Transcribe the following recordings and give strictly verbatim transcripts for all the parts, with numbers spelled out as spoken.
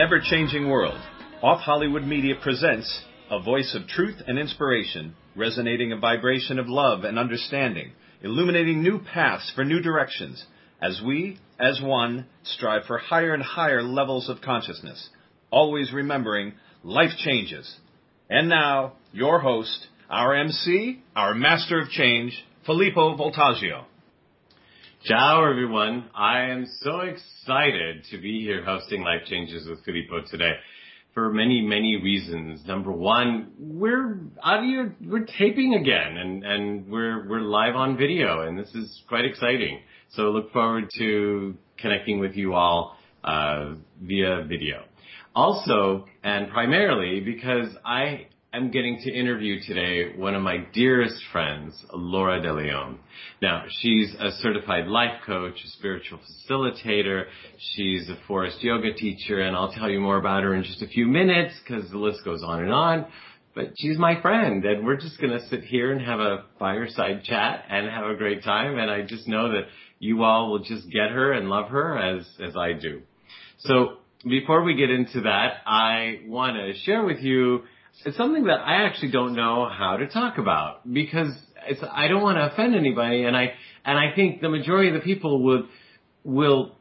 ever-changing world, Off Hollywood Media presents a voice of truth and inspiration, resonating a vibration of love and understanding, illuminating new paths for new directions, as we, as one, strive for higher and higher levels of consciousness, always remembering life changes. And now, your host, our M C, our master of change, Filippo Voltaggio. Ciao, everyone. I am so excited to be here hosting Life Changes with Filippo today for many, many reasons. Number one, we're out here, we're taping again, and, and we're, we're live on video, and this is quite exciting. So look forward to connecting with you all uh, via video. Also, and primarily because I am getting to interview today one of my dearest friends, Laura De Leon. Now, she's a certified life coach, a spiritual facilitator. She's a forest yoga teacher, and I'll tell you more about her in just a few minutes because the list goes on and on. But she's my friend, and we're just going to sit here and have a fireside chat and have a great time. And I just know that you all will just get her and love her as, as I do. So before we get into that, I want to share with you it's something that I actually don't know how to talk about because it's, I don't want to offend anybody, and I and I think the majority of the people would will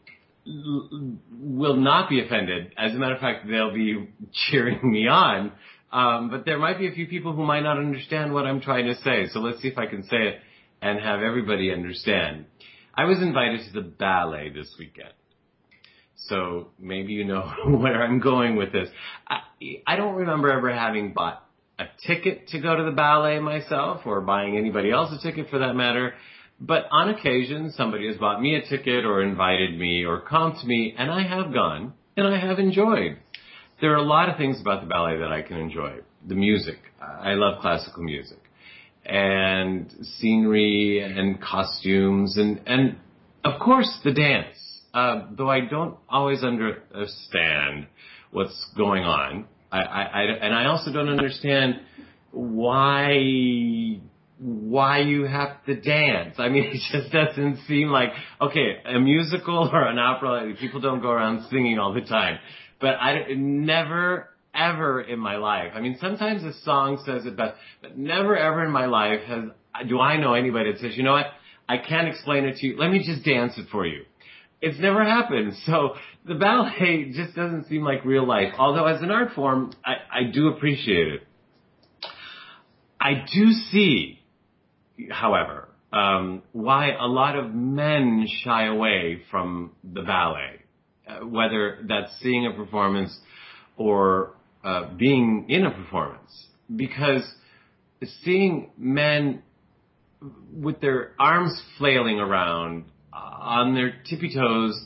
will not be offended. As a matter of fact, they'll be cheering me on. Um, but there might be a few people who might not understand what I'm trying to say. So let's see if I can say it and have everybody understand. I was invited to the ballet this weekend. So maybe you know where I'm going with this. I, I don't remember ever having bought a ticket to go to the ballet myself or buying anybody else a ticket for that matter. But on occasion, somebody has bought me a ticket or invited me or comped me, and I have gone, and I have enjoyed. There are a lot of things about the ballet that I can enjoy. The music. I love classical music. And scenery and costumes and, and of course, the dance. Uh, though I don't always understand what's going on, I, I, I, and I also don't understand why why you have to dance. I mean, it just doesn't seem like, okay, a musical or an opera, people don't go around singing all the time. But I never, ever in my life, I mean, sometimes a song says it best, but never, ever in my life has do I know anybody that says, you know what, I can't explain it to you, let me just dance it for you. It's never happened. So the ballet just doesn't seem like real life. Although as an art form, I, I do appreciate it. I do see, however, um, why a lot of men shy away from the ballet, uh, whether that's seeing a performance or uh, being in a performance. Because seeing men with their arms flailing around, on their tippy toes,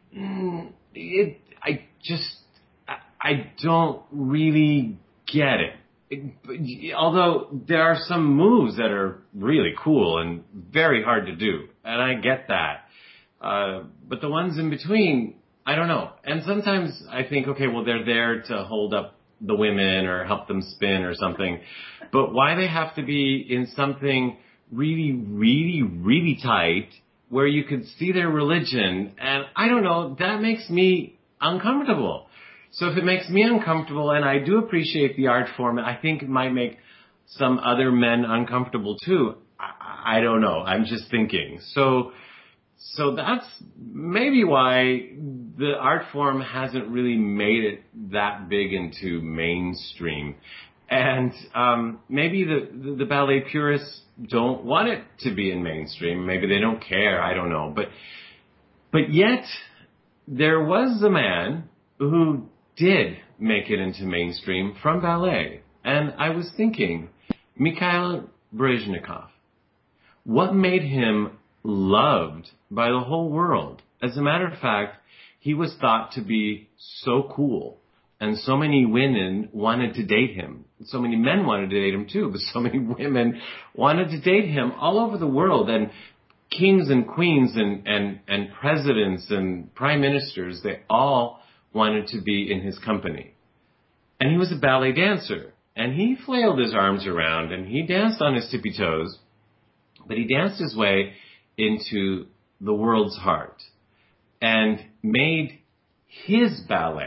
it, I just, I don't really get it. it. Although there are some moves that are really cool and very hard to do, and I get that. Uh, but the ones in between, I don't know. And sometimes I think, okay, well, they're there to hold up the women or help them spin or something. But why they have to be in something really, really, really tight where you could see their religion, and I don't know, that makes me uncomfortable. So if it makes me uncomfortable, and I do appreciate the art form, I think it might make some other men uncomfortable too. I, I don't know, I'm just thinking. So, so that's maybe why the art form hasn't really made it that big into mainstream. And um, maybe the, the, the ballet purists don't want it to be in mainstream. Maybe they don't care. I don't know. But but yet, there was a man who did make it into mainstream from ballet. And I was thinking, Mikhail Baryshnikov. What made him loved by the whole world? As a matter of fact, he was thought to be so cool. And so many women wanted to date him. So many men wanted to date him too, but so many women wanted to date him all over the world. And kings and queens and, and, and presidents and prime ministers, they all wanted to be in his company. And he was a ballet dancer. And he flailed his arms around and he danced on his tippy toes. But he danced his way into the world's heart and made his ballet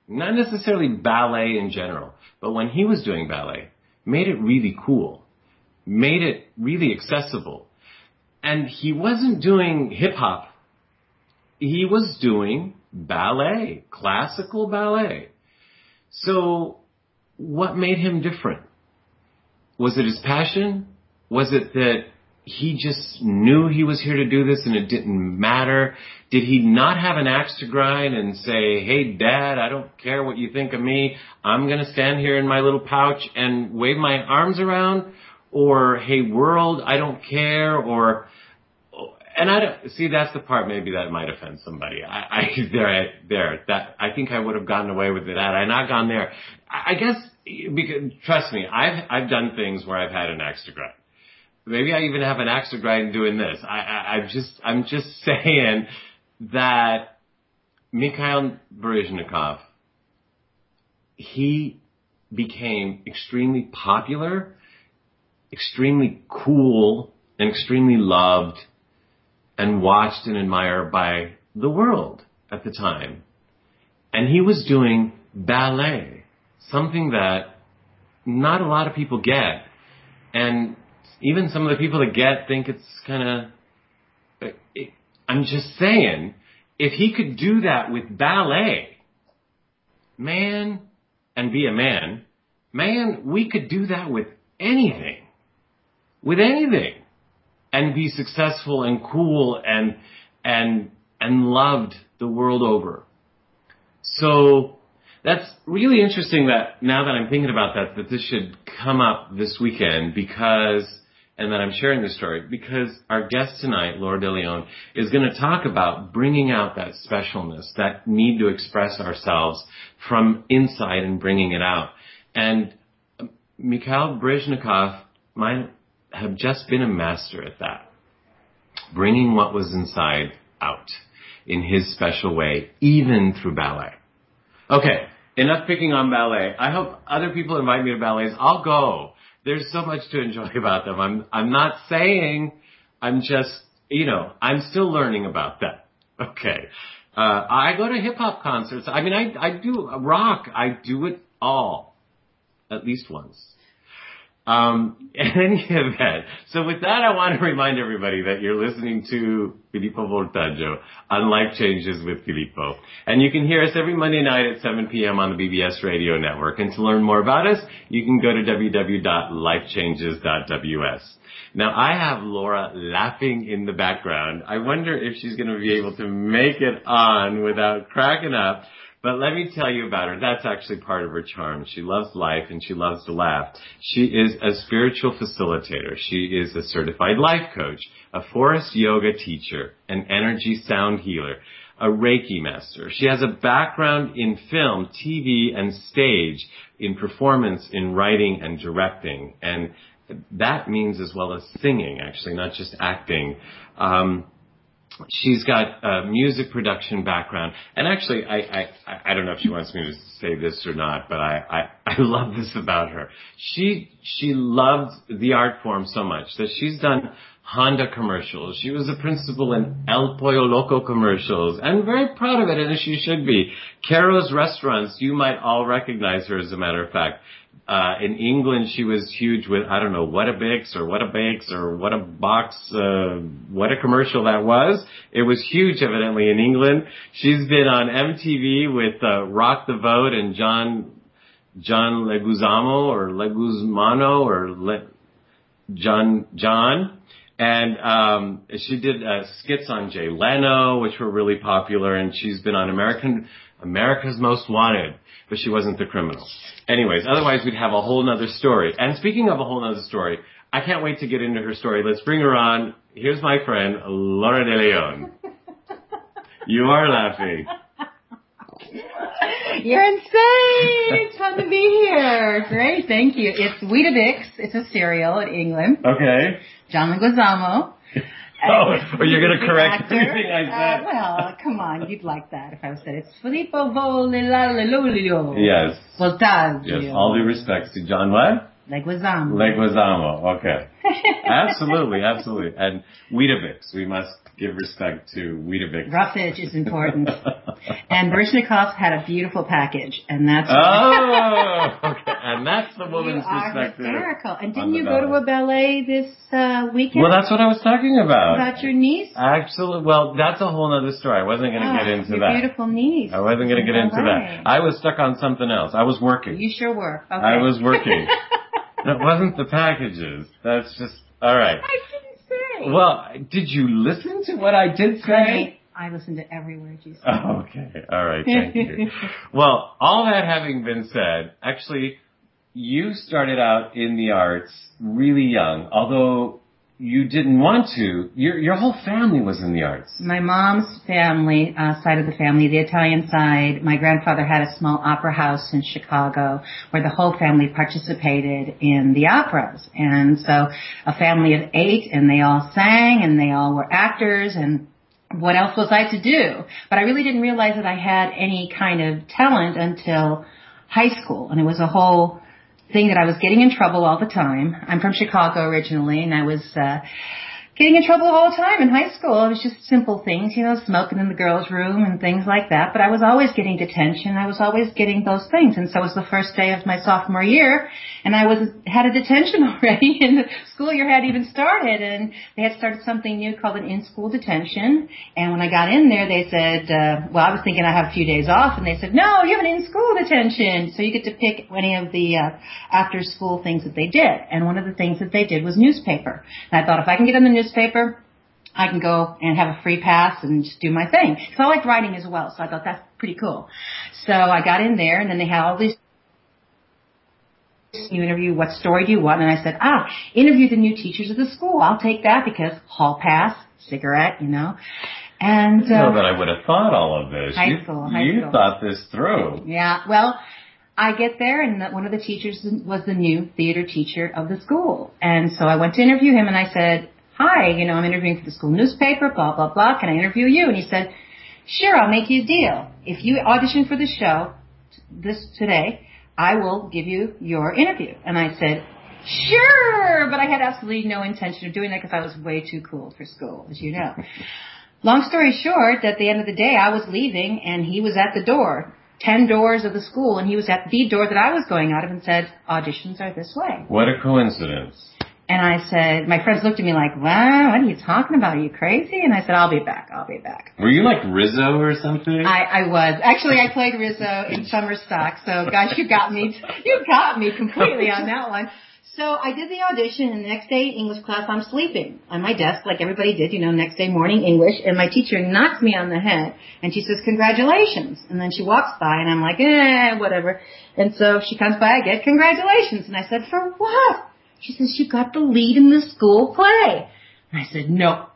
not necessarily ballet in general, but when he was doing ballet, made it really cool, made it really accessible. And he wasn't doing hip-hop. He was doing ballet, classical ballet. So what made him different? Was it his passion? Was it that he just knew he was here to do this and it didn't matter? Did he not have an axe to grind and say, hey, Dad, I don't care what you think of me. I'm going to stand here in my little pouch and wave my arms around? Or, hey, world, I don't care. Or, and I don't, see, that's the part maybe that might offend somebody. I, I there, there, that, I think I would have gotten away with it had I not gone there. I, I guess, because, trust me, I've, I've done things where I've had an axe to grind. Maybe I even have an axe to grind doing this. I, I, I'm just, I'm just saying that Mikhail Baryshnikov, he became extremely popular, extremely cool, and extremely loved and watched and admired by the world at the time. And he was doing ballet, something that not a lot of people get. And even some of the people that get think it's kind of, it, I'm just saying, if he could do that with ballet, man, and be a man, man, we could do that with anything, with anything, and be successful and cool and, and, and loved the world over. So that's really interesting that now that I'm thinking about that, that this should come up this weekend because, and that I'm sharing this story, because our guest tonight, Laura De Leon, is going to talk about bringing out that specialness, that need to express ourselves from inside and bringing it out. And Mikhail Baryshnikov might have just been a master at that, bringing what was inside out in his special way, even through ballet. Okay, enough picking on ballet. I hope other people invite me to ballets. I'll go. There's so much to enjoy about them. I'm I'm not saying, I'm just, you know, I'm still learning about that. Okay. Uh, I go to hip-hop concerts. I mean, I, I do rock. I do it all. At least once. Um, in any event, so with that, I want to remind everybody that you're listening to Filippo Voltaggio on Life Changes with Filippo. And you can hear us every Monday night at seven p.m. on the B B S Radio Network. And to learn more about us, you can go to w w w dot life changes dot w s. Now, I have Laura laughing in the background. I wonder if she's going to be able to make it on without cracking up. But let me tell you about her. That's actually part of her charm. She loves life and she loves to laugh. She is a spiritual facilitator. She is a certified life coach, a forest yoga teacher, an energy sound healer, a Reiki master. She has a background in film, T V, and stage, in performance, in writing, and directing. And that means as well as singing, actually, not just acting. Um, She's got a music production background. And actually, I, I, I don't know if she wants me to say this or not, but I, I, I love this about her. She, she loves the art form so much that she's done Honda commercials. She was a principal in El Pollo Loco commercials and very proud of it, and she should be. Caro's Restaurants, you might all recognize her as a matter of fact. Uh, in England, she was huge with, I don't know, What a Bakes or What a Bakes or What a Box, uh, what a commercial that was. It was huge, evidently, in England. She's been on M T V with, uh, Rock the Vote and John, John Leguizamo or Leguzmano or Le, John, John. And, um, she did, uh, skits on Jay Leno, which were really popular, and she's been on American, America's Most Wanted, but she wasn't the criminal. Anyways, otherwise we'd have a whole nother story. And speaking of a whole nother story, I can't wait to get into her story. Let's bring her on. Here's my friend, Laura De Leon. You are laughing. You're insane. It's fun to be here. Great, thank you. It's Weetabix. It's a cereal in England. Okay. John Leguizamo. Oh, are you going to correct anything I said? Uh, well, come on, you'd like that if I said it's Filippo Voltaggio. Yes. Voltaggio. Yes, all due respects to John what? Leguizamo. Leguizamo, okay. Absolutely, absolutely. And Weetabix, we must give respect to Weetabix. Roughage is important. And Baryshnikov had a beautiful package, and that's oh, okay. And that's the woman's you are perspective. Hysterical. And didn't you go to a ballet this uh, weekend? Well, that's what I was talking about. About your niece? Actually, well, that's a whole other story. I wasn't going to oh, get into your that. Beautiful niece. I wasn't going to get into ballet. that. I was stuck on something else. I was working. You sure were. Okay. I was working. That wasn't the packages. That's just all right. I didn't say. Well, did you listen to what I did say? Honey, I listened to every word you said. Oh, okay. All right. Thank you. Well, all that having been said, actually, you started out in the arts really young, although you didn't want to. Your your whole family was in the arts. My mom's family, uh, side of the family, the Italian side, my grandfather had a small opera house in Chicago where the whole family participated in the operas. And so a family of eight, and they all sang, and they all were actors, and what else was I to do? But I really didn't realize that I had any kind of talent until high school, and it was a whole thing that I was getting in trouble all the time. I'm from Chicago originally, and I was uh getting in trouble all the time in high school. It was just simple things, you know, smoking in the girls' room and things like that. But I was always getting detention. I was always getting those things. And so it was the first day of my sophomore year, and I was had a detention already, and the school year hadn't even started. And they had started something new called an in-school detention. And when I got in there, they said, uh, well, I was thinking I have a few days off, and they said, no, you have an in-school detention. So you get to pick any of the uh, after-school things that they did. And one of the things that they did was newspaper. And I thought, if I can get on the newspaper, newspaper, I can go and have a free pass and just do my thing. Because I liked writing as well, so I thought that's pretty cool. So I got in there, and then they had all these, you interview, what story do you want? And I said, ah, interview the new teachers of the school. I'll take that because hall pass, cigarette, you know. And uh, I don't know that I would have thought all of this. High you, school, high you school. thought this through. Yeah, well, I get there, and the, one of the teachers was the new theater teacher of the school. And so I went to interview him, and I said, hi, you know, I'm interviewing for the school newspaper, blah, blah, blah. Can I interview you? And he said, sure, I'll make you a deal. If you audition for the show this today, I will give you your interview. And I said, sure, but I had absolutely no intention of doing that because I was way too cool for school, as you know. Long story short, at the end of the day, I was leaving, and he was at the door, ten doors of the school, and he was at the door that I was going out of and said, auditions are this way. What a coincidence. And I said, my friends looked at me like, wow, what are you talking about? Are you crazy? And I said, I'll be back. I'll be back. Were you like Rizzo or something? I, I was. Actually, I played Rizzo in Summer Stock. So, gosh, you got me. You got me completely on that one. So I did the audition, and the next day, English class, I'm sleeping on my desk like everybody did, you know, next day morning English. And my teacher knocks me on the head, and she says, congratulations. And then she walks by, and I'm like, eh, whatever. And so she comes by, I get congratulations. And I said, for what? She says, you got the lead in the school play. And I said, no,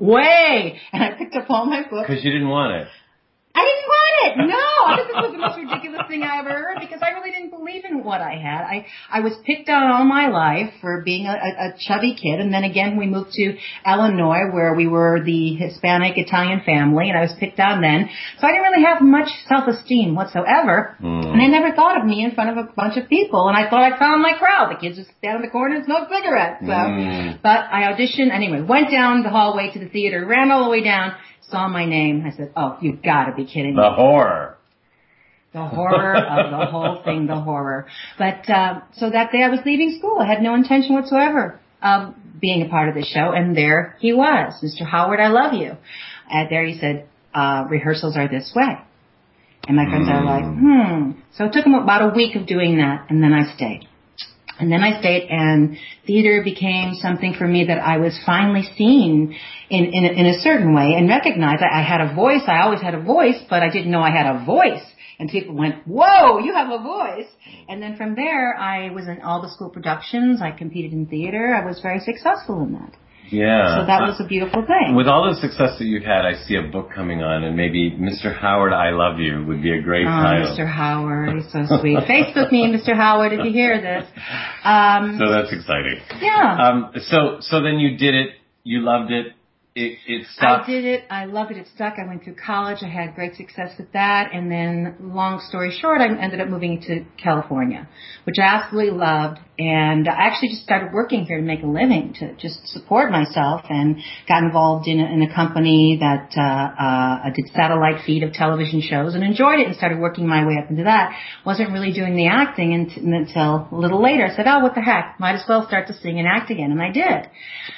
way. And I picked up all my books. Because you didn't want it. I didn't want it. No, I thought this was the most ridiculous thing I ever heard because I really didn't believe in what I had. I, I was picked on all my life for being a, a, a chubby kid. And then again, we moved to Illinois where we were the Hispanic Italian family, and I was picked on then. So I didn't really have much self-esteem whatsoever. Mm. And I never thought of me in front of a bunch of people. And I thought I found my crowd. The kids just stand in the corner and smoke cigarettes. So, mm. But I auditioned anyway, went down the hallway to the theater, ran all the way down, saw my name. I said, oh, you've got to be kidding me. The horror. The horror of the whole thing, the horror. But uh, so that day I was leaving school. I had no intention whatsoever of being a part of the show. And there he was, Mister Howard, I love you. And there he said, uh, rehearsals are this way. And my friends mm. are like, hmm. So it took him about a week of doing that, and then I stayed. And then I stayed, and theater became something for me that I was finally seen in, in, a, in a certain way and recognized. I, I had a voice. I always had a voice, but I didn't know I had a voice. And people went, whoa, you have a voice. And then from there, I was in all the school productions. I competed in theater. I was very successful in that. Yeah. So that was a beautiful thing. With all the success that you've had, I see a book coming on, and maybe Mister Howard, I Love You would be a great oh, title. Mister Howard, he's so sweet. Facebook me, Mister Howard, if you hear this. Um, so that's exciting. Yeah. Um, so, so then you did it, you loved it, it, it stuck? I did it. I loved it. It stuck. I went through college. I had great success with that. And then, long story short, I ended up moving to California, which I absolutely loved. And I actually just started working here to make a living, to just support myself, and got involved in a, in a company that uh, uh, did satellite feed of television shows and enjoyed it, and started working my way up into that. Wasn't really doing the acting until a little later. I said, oh, what the heck? Might as well start to sing and act again. And I did.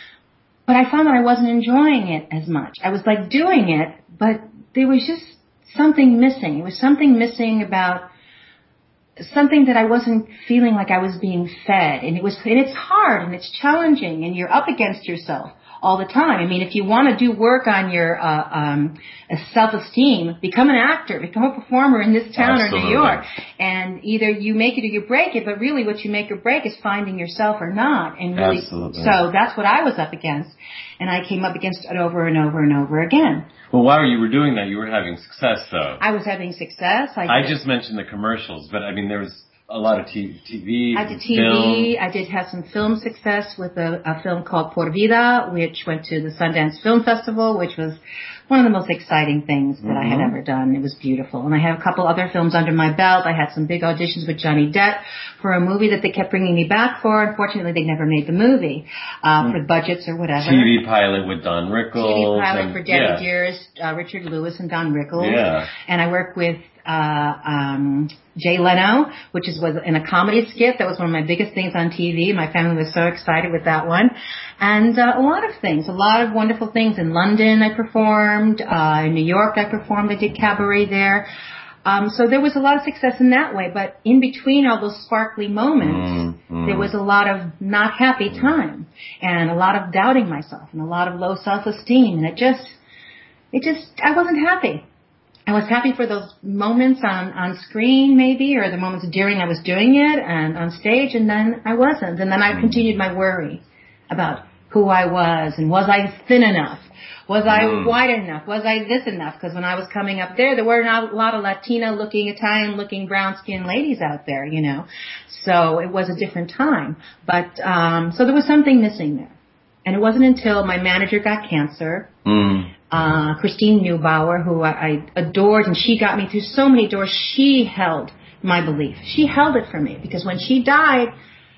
But I found that I wasn't enjoying it as much. I was like doing it, but there was just something missing. There was something missing about something that I wasn't feeling like I was being fed. And it was, and it's hard and it's challenging, and you're up against yourself all the time. I mean, if you want to do work on your uh, um, self-esteem, become an actor, become a performer in this town Absolutely. or New York. And either you make it or you break it, but really what you make or break is finding yourself or not. And really, Absolutely. so that's what I was up against. And I came up against it over and over and over again. Well, while you were doing that, you were having success, though. I was having success. I, I just mentioned the commercials, but I mean, there was a lot of T V, I did T V. film. I did have some film success with a, a film called Por Vida, which went to the Sundance Film Festival, which was one of the most exciting things that mm-hmm. I had ever done. It was beautiful. And I have a couple other films under my belt. I had some big auditions with Johnny Depp for a movie that they kept bringing me back for. Unfortunately, they never made the movie uh, mm. for budgets or whatever. T V pilot with Don Rickles. T V pilot and, for Debbie yeah. Dearest, uh, Richard Lewis, and Don Rickles. Yeah. And I worked with uh um Jay Leno, which is was in a comedy skit. That was one of my biggest things on T V. My family was so excited with that one. And uh, a lot of things, a lot of wonderful things. In London I performed, uh in New York I performed, I did cabaret there. Um so there was a lot of success in that way, but in between all those sparkly moments, mm, mm. there was a lot of not happy time, and a lot of doubting myself, and a lot of low self-esteem, and it just it just I wasn't happy. I was happy for those moments on, on screen, maybe, or the moments during I was doing it and on stage, and then I wasn't. And then I continued my worry about who I was, and was I thin enough? Was I mm. white enough? Was I this enough? Because when I was coming up there, there were not a lot of Latina-looking, Italian-looking, brown-skinned ladies out there, you know. So it was a different time. But um, so there was something missing there. And it wasn't until my manager got cancer, mm. uh, Christine Neubauer, who I, I adored, and she got me through so many doors. She held my belief. She held it for me, because when she died,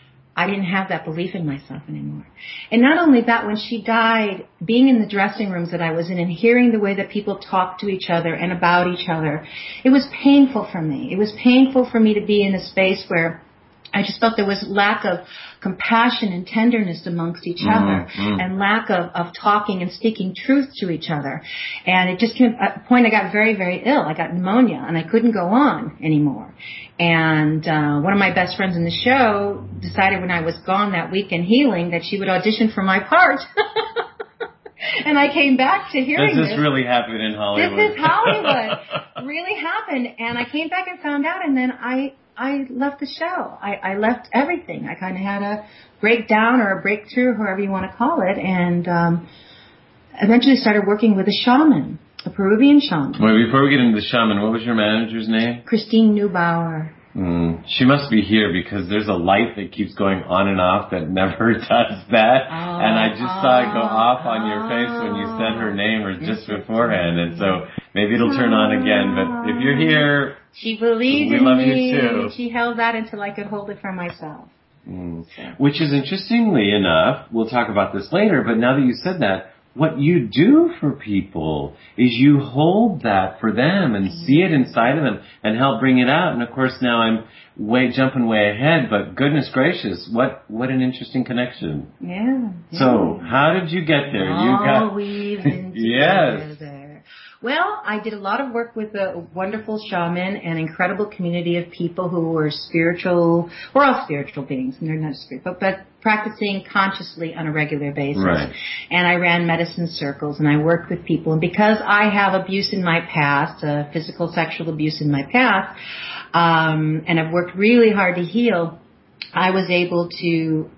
I didn't have that belief in myself anymore. And not only that, when she died, being in the dressing rooms that I was in and hearing the way that people talked to each other and about each other, it was painful for me. It was painful for me to be in a space where I just felt there was lack of compassion and tenderness amongst each mm-hmm. other, and lack of, of talking and speaking truth to each other. And it just came at a point I got very, very ill. I got pneumonia, and I couldn't go on anymore. And uh, one of my best friends in the show decided when I was gone that week in healing that she would audition for my part. And I came back to hearing this. This This really happened in Hollywood. This is Hollywood. Really happened. And I came back and found out, and then I... I left the show. I, I left everything. I kind of had a breakdown or a breakthrough, however you want to call it, and um, eventually started working with a shaman, a Peruvian shaman. Wait, before we get into the shaman, what was your manager's name? Christine Neubauer. Mm, she must be here, because there's a light that keeps going on and off that never does that. Oh, and I just oh, saw it go off on your face when you said her name, or just beforehand. And so maybe it'll turn on again. But if you're here, she believed we in love me. You too. She held that until I could hold it for myself. Mm. So. Which is, interestingly enough, we'll talk about this later, but now that you said that, what you do for people is you hold that for them and mm-hmm. see it inside of them and help bring it out. And of course, now I'm way jumping way ahead, but goodness gracious, what what an interesting connection. Yeah. yeah. So how did you get there? Oh, you got we've been yes. together. Well, I did a lot of work with a wonderful shaman and incredible community of people who were spiritual. We're all spiritual beings, and they're not spiritual, but, but practicing consciously on a regular basis. Right. And I ran medicine circles, and I worked with people. And because I have abuse in my past, uh, physical, sexual abuse in my past, um, and I've worked really hard to heal, I was able to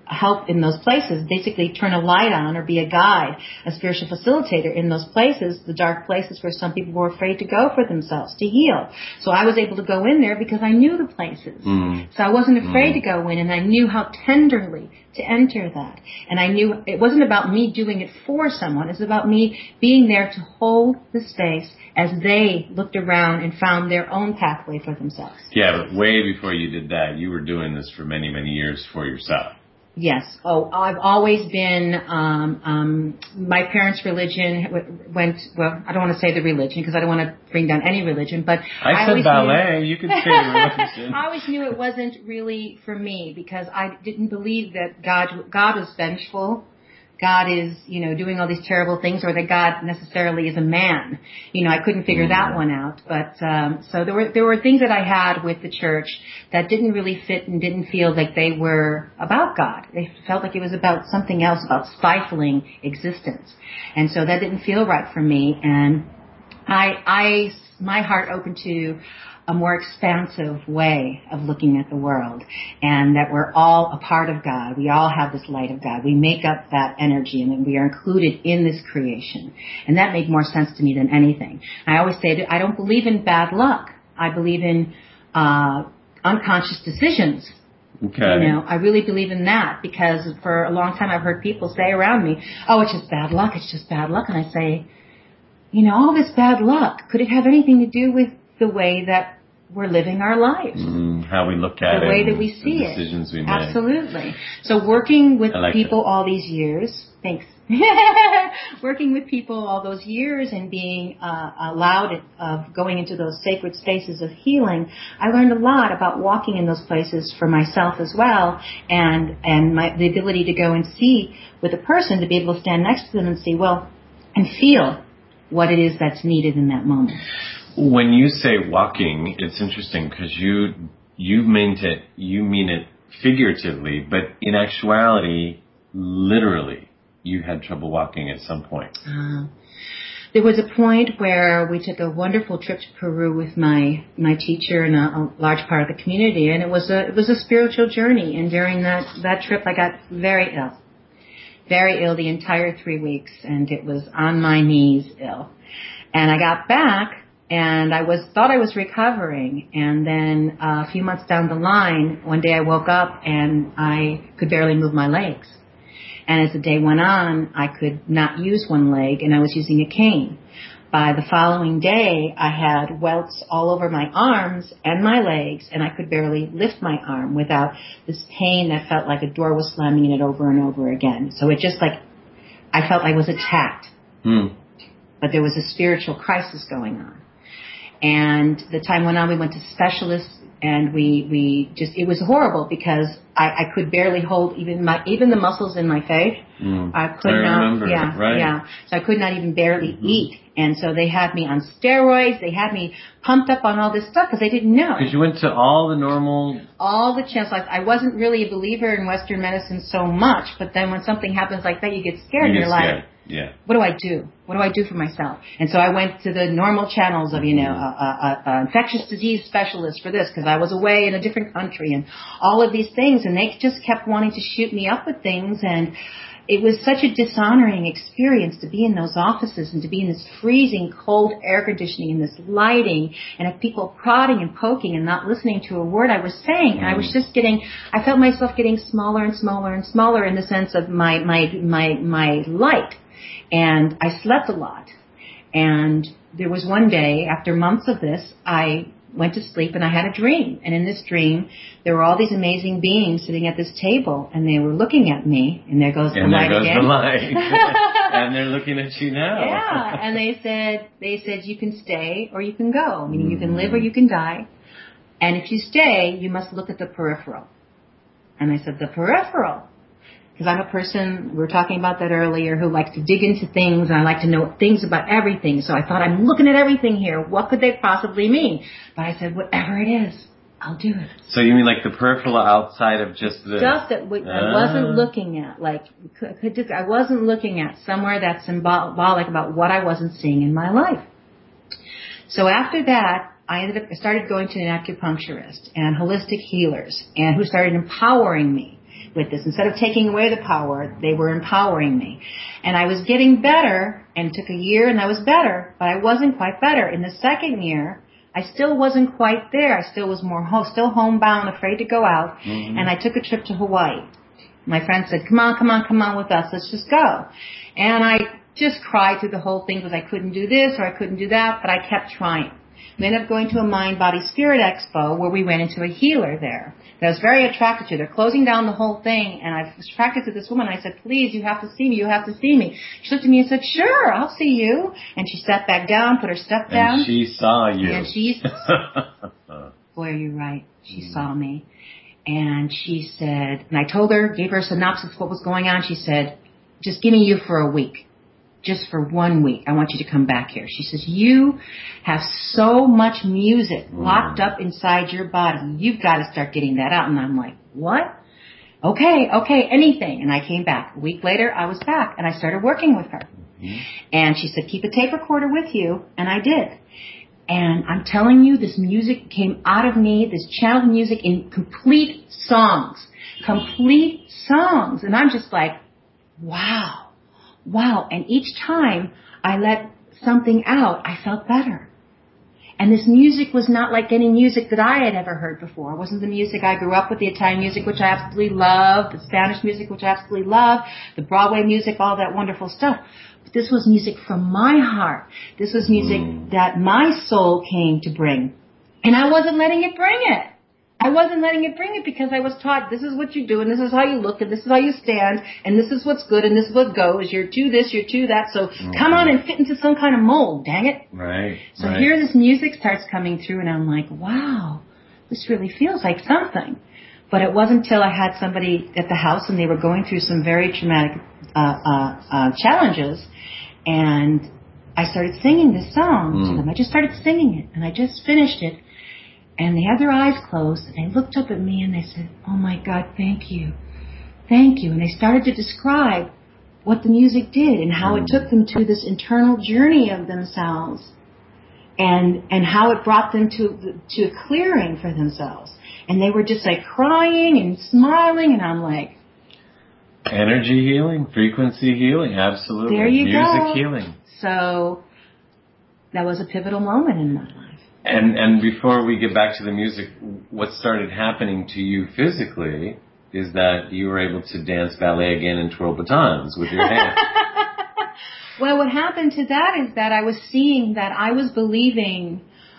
help in those places, basically turn a light on or be a guide, a spiritual facilitator in those places, the dark places where some people were afraid to go for themselves, to heal. So I was able to go in there because I knew the places. Mm. So I wasn't afraid mm. to go in, and I knew how tenderly to enter that. And I knew it wasn't about me doing it for someone. It's about me being there to hold the space as they looked around and found their own pathway for themselves. Yeah, but way before you did that, you were doing this for many, many years for yourself. Yes. Oh, I've always been, um, um, my parents' religion went, well, I don't want to say the religion because I don't want to bring down any religion, but I, I said ballet, knew, you can say religion. I always knew it wasn't really for me because I didn't believe that God, God was vengeful. God is, you know, doing all these terrible things, or that God necessarily is a man. You know, I couldn't figure mm-hmm. that one out. But um, so there were there were things that I had with the church that didn't really fit and didn't feel like they were about God. They felt like it was about something else, about stifling existence. And so that didn't feel right for me. And I, I, my heart opened to a more expansive way of looking at the world, and that we're all a part of God. We all have this light of God. We make up that energy, and we are included in this creation. And that made more sense to me than anything. I always say that I don't believe in bad luck. I believe in uh unconscious decisions. Okay. You know, I really believe in that, because for a long time I've heard people say around me, oh, it's just bad luck, it's just bad luck. And I say, you know, all this bad luck, could it have anything to do with the way that we're living our lives? Mm, how we look at it. The way that we see it. The decisions we make. Absolutely. So working with like people that. all these years, thanks. Working with people all those years and being uh, allowed of going into those sacred spaces of healing, I learned a lot about walking in those places for myself as well, and and my the ability to go and see with a person, to be able to stand next to them and see, well, and feel what it is that's needed in that moment. When you say walking, it's interesting because you you meant it you mean it figuratively, but in actuality, literally, you had trouble walking at some point. Uh, there was a point where we took a wonderful trip to Peru with my my teacher and a, a large part of the community, and it was a it was a spiritual journey. And during that that trip, I got very ill, very ill the entire three weeks, and it was on my knees ill. And I got back. And I was thought I was recovering, and then uh, a few months down the line, one day I woke up and I could barely move my legs. And as the day went on, I could not use one leg, and I was using a cane. By the following day, I had welts all over my arms and my legs, and I could barely lift my arm without this pain that felt like a door was slamming in it over and over again. So it just like, I felt I was attacked. Mm. But there was a spiritual crisis going on. And the time went on, we went to specialists, and we, we just, it was horrible because I, I could barely hold even my, even the muscles in my face. Mm. I could I not, remember, yeah, right. yeah. So I could not even barely Mm-hmm. eat. And so they had me on steroids. They had me pumped up on all this stuff because they didn't know. Because you went to all the normal... All the channels. Like, I wasn't really a believer in Western medicine so much, but then when something happens like that, you get scared. You and get you're scared. like, yeah. What do I do? What do I do for myself? And so I went to the normal channels of, you know, a, a, a infectious disease specialist for this because I was away in a different country and all of these things. And they just kept wanting to shoot me up with things. And it was such a dishonoring experience to be in those offices and to be in this freezing cold air conditioning and this lighting and have people prodding and poking and not listening to a word I was saying. And I was just getting, I felt myself getting smaller and smaller and smaller in the sense of my, my, my, my light. And I slept a lot. And there was one day, after months of this, I went to sleep and I had a dream. And in this dream, there were all these amazing beings sitting at this table, and they were looking at me. And there goes the and light there goes again. the light. And they're looking at you now. Yeah. And they said, they said, you can stay or you can go. Meaning you can live or you can die. And if you stay, you must look at the peripheral. And I said, the peripheral? Because I'm a person, we were talking about that earlier, who likes to dig into things, and I like to know things about everything. So I thought, I'm looking at everything here. What could they possibly mean? But I said, whatever it is, I'll do it. So you mean like the peripheral outside of just the... Stuff that we, uh. I wasn't looking at. Like, could, could just, I wasn't looking at somewhere that's symbolic about what I wasn't seeing in my life. So after that, I ended up, I started going to an acupuncturist and holistic healers, and who started empowering me. with this. Instead of taking away the power, they were empowering me. And I was getting better, and it took a year, and I was better, but I wasn't quite better. In the second year, I still wasn't quite there. I still was more ho- still homebound, afraid to go out, mm-hmm. and I took a trip to Hawaii. My friend said, come on, come on, come on with us. Let's just go. And I just cried through the whole thing because I couldn't do this or I couldn't do that, but I kept trying. We ended up going to a Mind, Body, Spirit Expo where we went into a healer there that I was very attracted to. They're closing down the whole thing, and I was attracted to this woman. I said, please, you have to see me. You have to see me. She looked at me and said, sure, I'll see you. And she sat back down, put her stuff down. And she saw you. And she, boy, are you right. She mm. saw me. And she said, and I told her, gave her a synopsis of what was going on. She said, just give me you for a week. Just for one week. I want you to come back here. She says, you have so much music mm. locked up inside your body. You've got to start getting that out. And I'm like, what? Okay, okay, anything. And I came back. A week later, I was back, and I started working with her. Mm-hmm. And she said, keep a tape recorder with you. And I did. And I'm telling you, this music came out of me, this channeled music in complete songs. Complete songs. And I'm just like, wow. Wow. And each time I let something out, I felt better. And this music was not like any music that I had ever heard before. It wasn't the music I grew up with, the Italian music, which I absolutely love, the Spanish music, which I absolutely love, the Broadway music, all that wonderful stuff. But this was music from my heart. This was music mm. that my soul came to bring. And I wasn't letting it bring it. I wasn't letting it bring it because I was taught this is what you do and this is how you look and this is how you stand and this is what's good and this is what goes. You're to this, you're to that. So mm-hmm. come on and fit into some kind of mold, dang it. Right. So right. here this music starts coming through and I'm like, wow, this really feels like something. But it wasn't until I had somebody at the house and they were going through some very traumatic uh, uh, uh, challenges and I started singing this song mm. to them. I just started singing it and I just finished it. And they had their eyes closed, and they looked up at me, and they said, oh, my God, thank you. Thank you. And they started to describe what the music did and how it took them to this internal journey of themselves and and how it brought them to to a clearing for themselves. And they were just, like, crying and smiling, and I'm like... Energy healing, frequency healing, absolutely. There you Music go. healing. So that was a pivotal moment in my life. And and before we get back to the music, what started happening to you physically is that you were able to dance ballet again and twirl batons with your hands. Well, what happened to that is that I was seeing that I was believing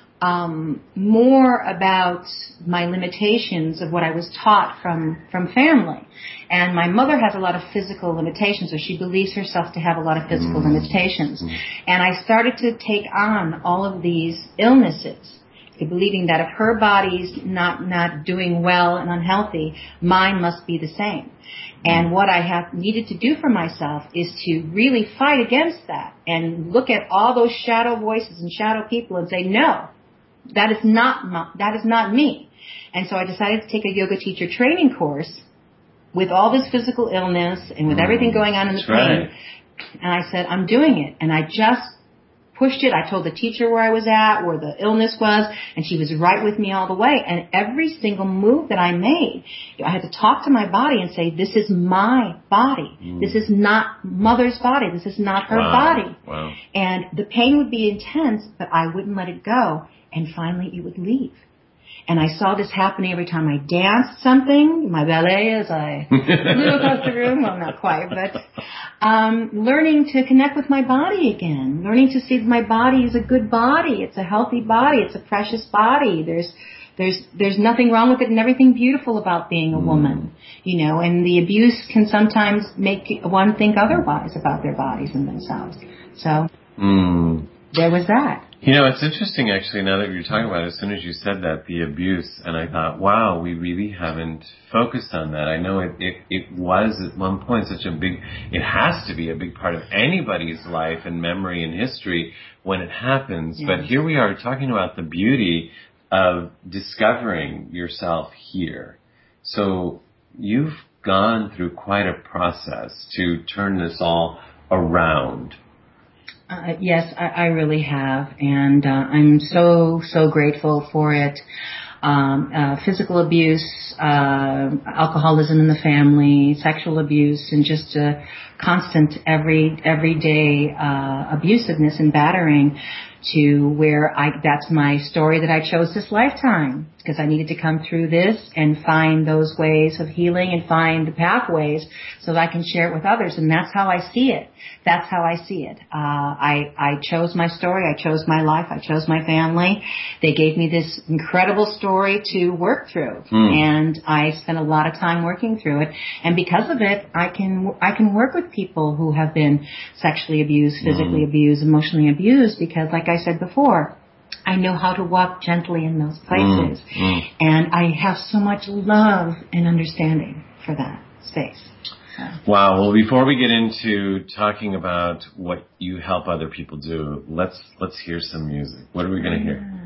um, more about my limitations of what I was taught from, from family. And my mother has a lot of physical limitations, or she believes herself to have a lot of physical mm. limitations. Mm. And I started to take on all of these illnesses, believing that if her body's not, not doing well and unhealthy, mine must be the same. And what I have needed to do for myself is to really fight against that and look at all those shadow voices and shadow people and say, no, that is not my, that is not me. And so I decided to take a yoga teacher training course with all this physical illness and with everything going on in the That's pain. Right. And I said, I'm doing it. And I just pushed it. I told the teacher where I was at, where the illness was, and she was right with me all the way. And every single move that I made, I had to talk to my body and say, this is my body. Mm. This is not mother's body. This is not her wow. body. Wow. And the pain would be intense, but I wouldn't let it go. And finally it would leave. And I saw this happening every time I danced something, my ballet as I flew across the room. Well, not quite, but um, learning to connect with my body again, learning to see that my body is a good body. It's a healthy body. It's a precious body. There's there's there's nothing wrong with it and everything beautiful about being a woman, you know, and the abuse can sometimes make one think otherwise about their bodies and themselves. So mm. there was that. You know, it's interesting, actually, now that you're talking about it, as soon as you said that, the abuse, and I thought, wow, we really haven't focused on that. I know it, it, it was at one point such a big, it has to be a big part of anybody's life and memory and history when it happens. Yes. But here we are talking about the beauty of discovering yourself here. So you've gone through quite a process to turn this all around. Uh, yes, I, I really have, and uh, I'm so, so grateful for it. um, uh, physical abuse, uh, alcoholism in the family, sexual abuse, and just a constant every everyday uh, abusiveness and battering, to where I that's my story that I chose this lifetime, because I needed to come through this and find those ways of healing and find the pathways so that I can share it with others. And that's how I see it. That's how I see it. Uh, I, I chose my story. I chose my life. I chose my family. They gave me this incredible story to work through. Mm. And I spent a lot of time working through it. And because of it, I can, I can work with people who have been sexually abused, physically mm. abused, emotionally abused, because like I said before, I know how to walk gently in those places. Mm, mm. And I have so much love and understanding for that space. So. Wow. Well, before we get into talking about what you help other people do, let's let's hear some music. What are we going to hear?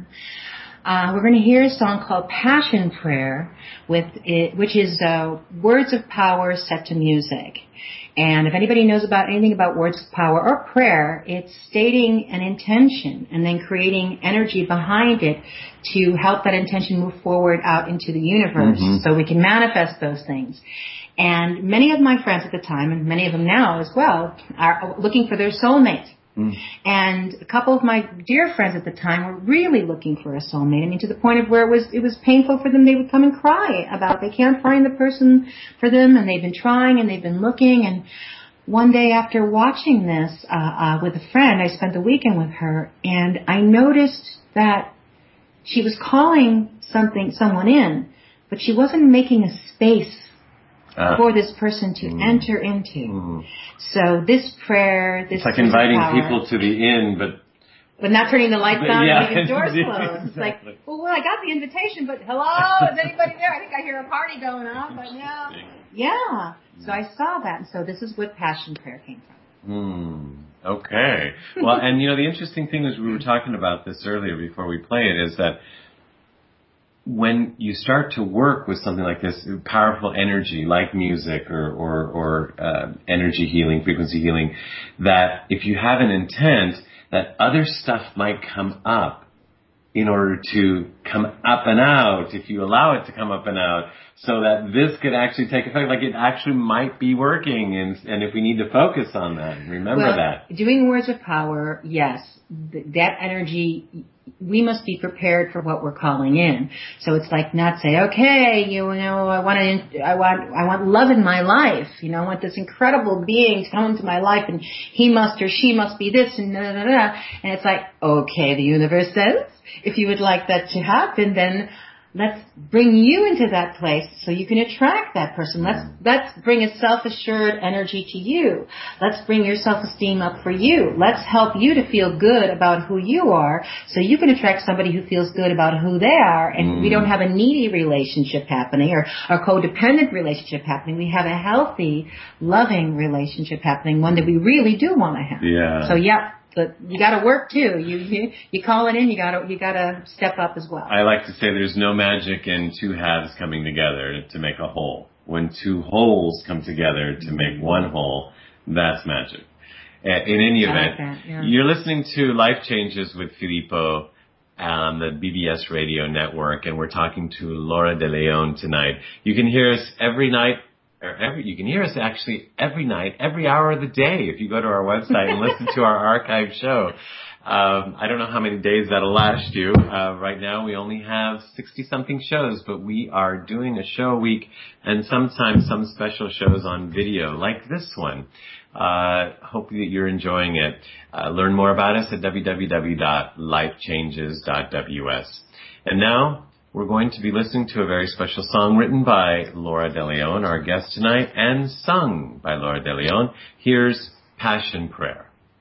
Uh, we're going to hear a song called Passion Prayer, with it, which is uh, words of power set to music. And if anybody knows about anything about words of power or prayer, it's stating an intention and then creating energy behind it to help that intention move forward out into the universe, mm-hmm. so we can manifest those things. And many of my friends at the time, and many of them now as well, are looking for their soulmate. Mm. And a couple of my dear friends at the time were really looking for a soulmate. I mean, to the point of where it was it was painful for them. They would come and cry about they can't find the person for them, and they've been trying and they've been looking. And one day after watching this uh, uh, with a friend, I spent the weekend with her, and I noticed that she was calling something someone in, but she wasn't making a space Uh, for this person to mm, enter into. Mm. So this prayer, this it's like inviting power, people to the inn, but but not turning the lights on yeah, and leaving the doors closed. Exactly. It's like, well, well, I got the invitation, but hello, is anybody there? I think I hear a party going on, but no. Yeah. So I saw that, and so this is what Passion Prayer came from. Mm. Okay. Well, and you know, the interesting thing is, we were talking about this earlier before we play it, is that when you start to work with something like this, powerful energy like music or or, or uh, energy healing, frequency healing, that if you have an intent, that other stuff might come up in order to come up and out, if you allow it to come up and out, so that this could actually take effect, like it actually might be working, and and if we need to focus on that, remember well, that. Doing words of power, yes, th- that energy, we must be prepared for what we're calling in. So it's like not say, okay, you know, I want to, I want, I want love in my life. You know, I want this incredible being to come into my life, and he must or she must be this and da da da. And it's like, okay, the universe says, if you would like that to happen, then let's bring you into that place so you can attract that person. Let's let's bring a self-assured energy to you. Let's bring your self-esteem up for you. Let's help you to feel good about who you are, so you can attract somebody who feels good about who they are, and mm. we don't have a needy relationship happening or a codependent relationship happening. We have a healthy, loving relationship happening, one that we really do want to have. Yeah. So, yeah. But you got to work too. You, you you call it in. You got to you got to step up as well. I like to say there's no magic in two halves coming together to make a whole. When two wholes come together to make one whole, that's magic. In any event, I like that, yeah. You're listening to Life Changes with Filippo on the B B S Radio Network, and we're talking to Laura De Leon tonight. You can hear us every night. Or every, you can hear us actually every night, every hour of the day, if you go to our website and listen to our archive show. Um, I don't know how many days that'll last you. Uh, right now we only have sixty-something shows, but we are doing a show a week, and sometimes some special shows on video, like this one. Uh, hope that you're enjoying it. Uh, learn more about us at w w w dot life changes dot w s. And now, we're going to be listening to a very special song written by Laura De Leon, our guest tonight, and sung by Laura De Leon. Here's Passion Prayer.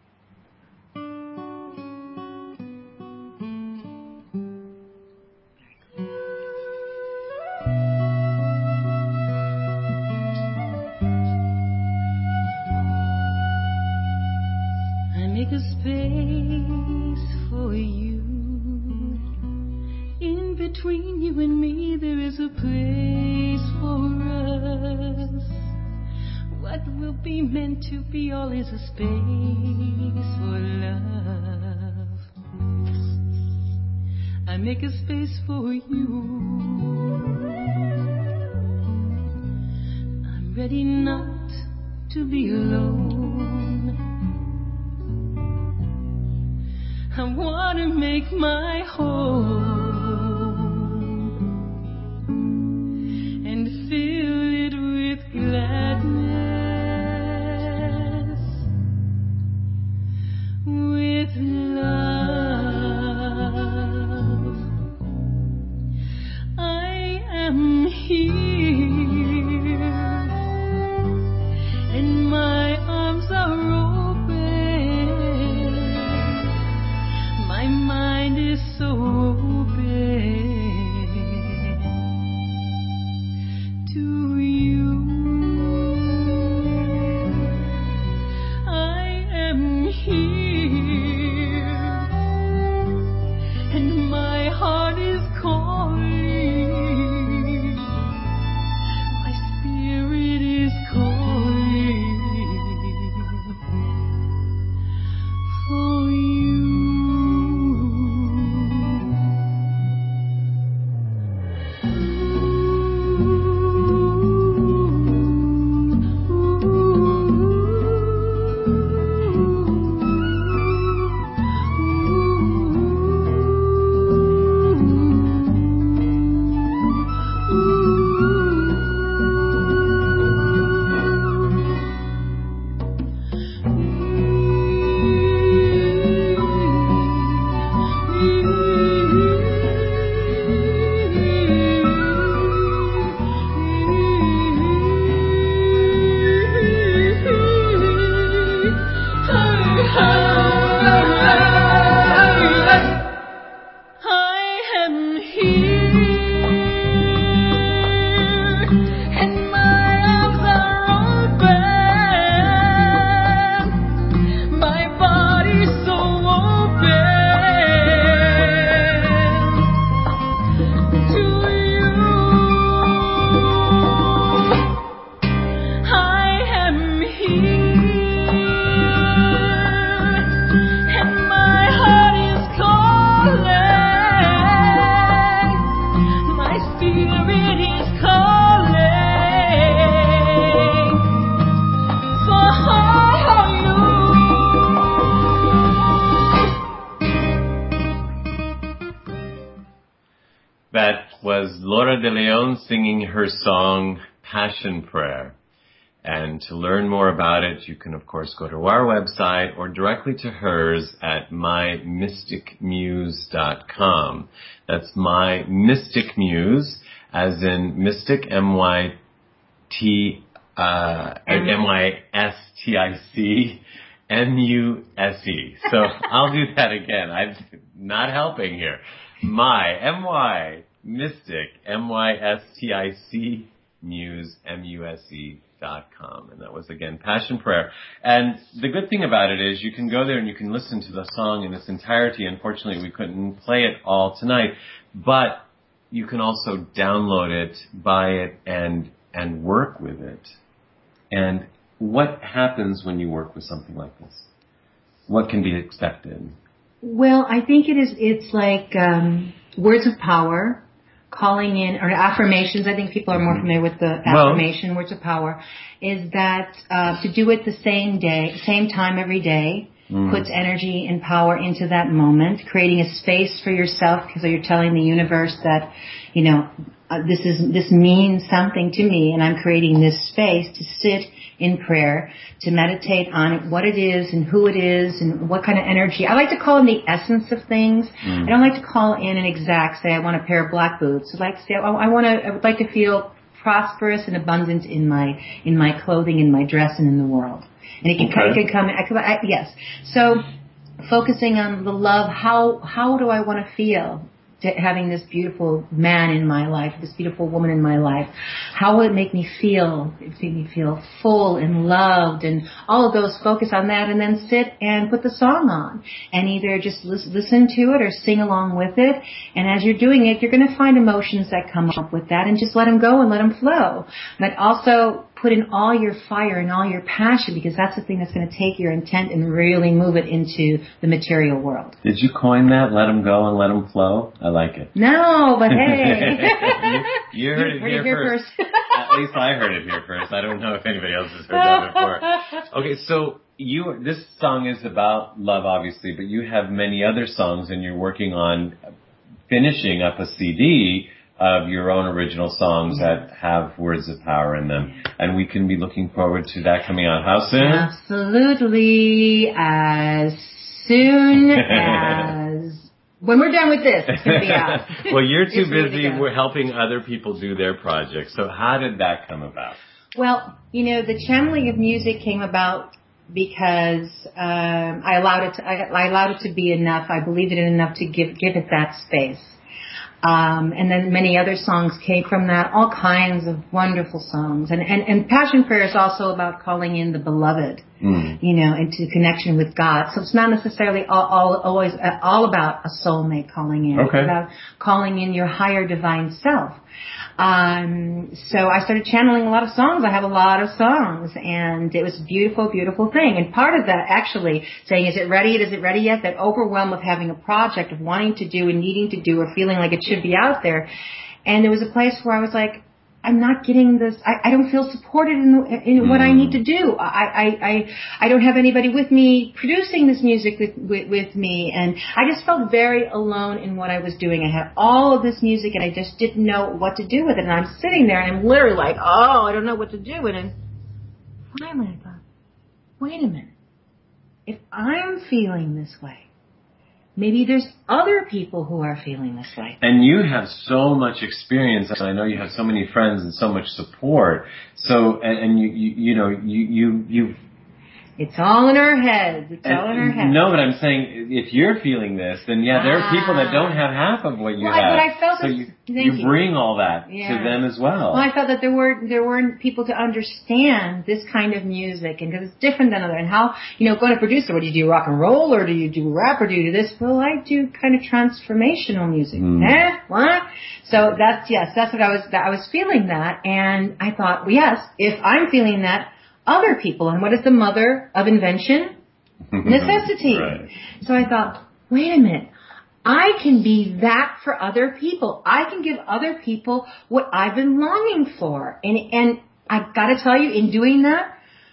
I make a space for you. In between you and me, there is a place for us. What will be meant to be, all is a space for love. I I make a space for you. I'm ready not to be alone. I want to make my home and fill it with gladness, with love. I am here and my arms are open. My mind is so open to you. I am here and my heart is calling. My spirit is calling for you. I am here and my arms are open. My body's so open to you. I am here and my heart is calling. My spirit is calling for you. That was Laura De Leon singing her song Passion Prayer. And to learn more about it, you can of course go to our website or directly to hers at my mystic muse dot com. That's My Mystic Muse, as in mystic, M Y T, uh, M Y S T I C, M U S E. So I'll do that again. I'm not helping here. My, M Y, mystic, M Y S T I C, muse, M U S E dot com. And that was, again, Passion Prayer. And the good thing about it is you can go there and you can listen to the song in its entirety. Unfortunately, we couldn't play it all tonight. But you can also download it, buy it, and and work with it. And what happens when you work with something like this? What can be expected? Well, I think it is, it's like um, words of power, calling in, or affirmations. I think people are more familiar with the affirmation, well, words of power, is that uh, to do it the same day, same time every day, mm. puts energy and power into that moment, creating a space for yourself, because you're telling the universe that, you know, uh, this is, this means something to me, and I'm creating this space to sit in prayer, to meditate on it, what it is and who it is and what kind of energy. I like to call in the essence of things. Mm. I don't like to call in an exact, say I want a pair of black boots. I like to say, I, I want to, I would like to feel prosperous and abundant in my, in my clothing, in my dress, and in the world. And it can, okay. it can come, I, I, yes. So focusing on the love, how, how do I want to feel? To having this beautiful man in my life, this beautiful woman in my life, how will it make me feel? It make me feel full and loved, and all of those. Focus on that, and then sit and put the song on, and either just listen to it or sing along with it. And as you're doing it, you're going to find emotions that come up with that, and just let them go and let them flow. But also put in all your fire and all your passion, because that's the thing that's going to take your intent and really move it into the material world. Did you coin that? Let them go and let them flow? I like it. No, but hey. you, you heard, you it heard here, it here first. first. At least I heard it here first. I don't know if anybody else has heard that before. Okay, so you this song is about love, obviously, but you have many other songs, and you're working on finishing up a C D of your own original songs yeah. that have words of power in them. And we can be looking forward to that coming out. How soon? Absolutely. As soon as... When we're done with this, it's going to be out. Well, you're too busy. We're helping other people do their projects. So how did that come about? Well, you know, the channeling of music came about because um, I allowed it to, I, I allowed it to be enough. I believed in it enough to give give it that space. Um, and then many other songs came from that, all kinds of wonderful songs. And, and, and Passion Prayer is also about calling in the beloved, mm. you know, into connection with God. So it's not necessarily all, all, always all about a soulmate calling in. Okay. It's about calling in your higher divine self. Um, so I started channeling a lot of songs. I have a lot of songs, and it was a beautiful, beautiful thing. And part of that, actually, saying, is it ready? Is it ready yet? That overwhelm of having a project, of wanting to do and needing to do, or feeling like it should be out there. And there was a place where I was like, I'm not getting this. I, I don't feel supported in, in mm. what I need to do. I, I, I, I don't have anybody with me producing this music with, with, with me. And I just felt very alone in what I was doing. I had all of this music and I just didn't know what to do with it. And I'm sitting there and I'm literally like, oh, I don't know what to do. And then finally I thought, wait a minute. If I'm feeling this way, maybe there's other people who are feeling this way. And you have so much experience. I know you have so many friends and so much support. So, and, and you, you, you know, you, you, you've... It's all in our heads. It's and, all in our heads. No, but I'm saying, if you're feeling this, then yeah, there are people that don't have half of what you well, have. I, but I felt so this, you, you, you bring all that yeah. to them as well. Well, I felt that there were there weren't people to understand this kind of music, and because it's different than other. And how, you know, going to producer, what do you do, rock and roll, or do you do rap, or do you do this? Well, I do kind of transformational music. Mm. Eh? What? So that's yes, that's what I was. I was feeling that, and I thought, well, yes, if I'm feeling that, other people. And what is the mother of invention? Necessity. Right. So I thought, wait a minute. I can be that for other people. I can give other people what I've been longing for. And, and I've got to tell you, in doing that,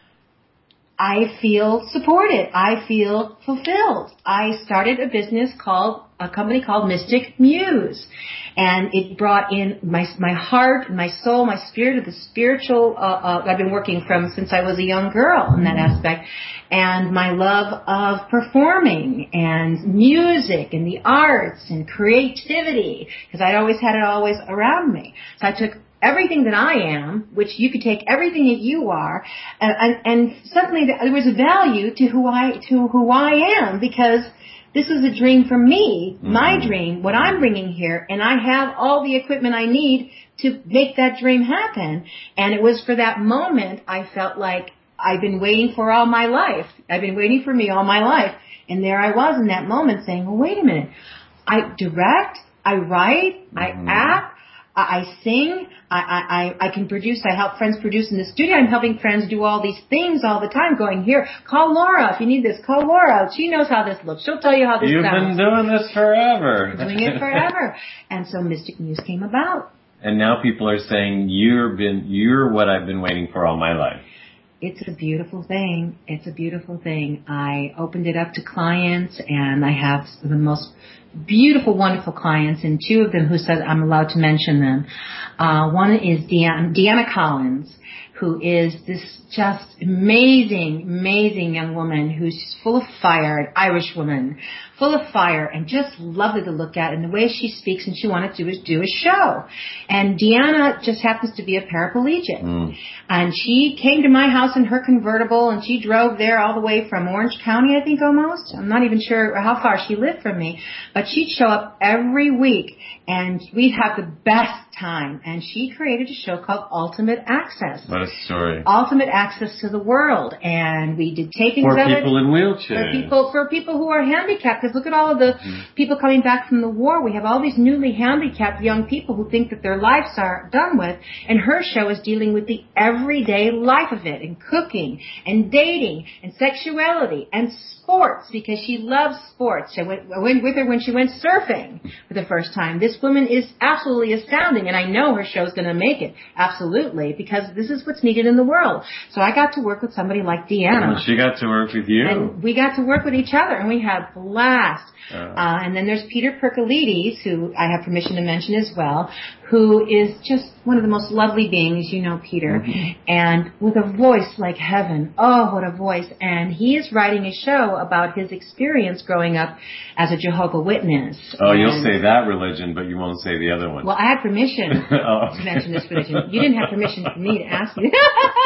I feel supported. I feel fulfilled. I started a business called, a company called Mystic Muse. And it brought in my, my heart, my soul, my spirit, the spiritual, uh, uh, I've been working from since I was a young girl in that aspect. And my love of performing and music and the arts and creativity, because I'd always had it always around me. So I took everything that I am, which you could take everything that you are, and, and, and suddenly there was a value to who I to who I am, because this is a dream for me, mm-hmm. my dream, what I'm bringing here, and I have all the equipment I need to make that dream happen. And it was for that moment I felt like I've been waiting for all my life. I've been waiting for me all my life, and there I was in that moment saying, well, wait a minute, I direct, I write, mm-hmm. I act. I sing, I, I, I can produce, I help friends produce in the studio, I'm helping friends do all these things all the time, going, here, call Laura if you need this, call Laura, she knows how this looks, she'll tell you how this You've sounds. You've been doing this forever. Doing it forever. And so Mystic Muse came about. And now people are saying, you're been, you're what I've been waiting for all my life. It's a beautiful thing. It's a beautiful thing. I opened it up to clients, and I have the most beautiful, wonderful clients, and two of them who said I'm allowed to mention them. Uh, one is Deanna, Deanna Collins, who is this just amazing, amazing young woman who's full of fire, an Irish woman, full of fire and just lovely to look at. And the way she speaks and she wanted to do is do a show. And Deanna just happens to be a paraplegic. Mm. And she came to my house in her convertible, and she drove there all the way from Orange County, I think almost. I'm not even sure how far she lived from me. But she'd show up every week, and we'd have the best time, and she created a show called Ultimate Access. What a story. Ultimate Access to the World, and we did tapings For of it. people in wheelchairs. For people, for people who are handicapped, because look at all of the Mm-hmm. people coming back from the war. We have all these newly handicapped young people who think that their lives are done with, and her show is dealing with the everyday life of it, and cooking, and dating, and sexuality, and sports, because she loves sports. I went, I went with her when she went surfing for the first time. This woman is absolutely astounding, and I know her show's going to make it, absolutely, because this is what's needed in the world. So I got to work with somebody like Deanna. Well, she got to work with you. And we got to work with each other, and we had a blast. Uh, Uh, and then there's Peter Percolides, who I have permission to mention as well, who is just one of the most lovely beings, you know, Peter, mm-hmm. and with a voice like heaven. Oh, what a voice. And he is writing a show about his experience growing up as a Jehovah Witness. Oh, and, you'll say that religion, but you won't say the other one. Well, I had permission oh, okay. to mention this religion. You didn't have permission from me to ask you.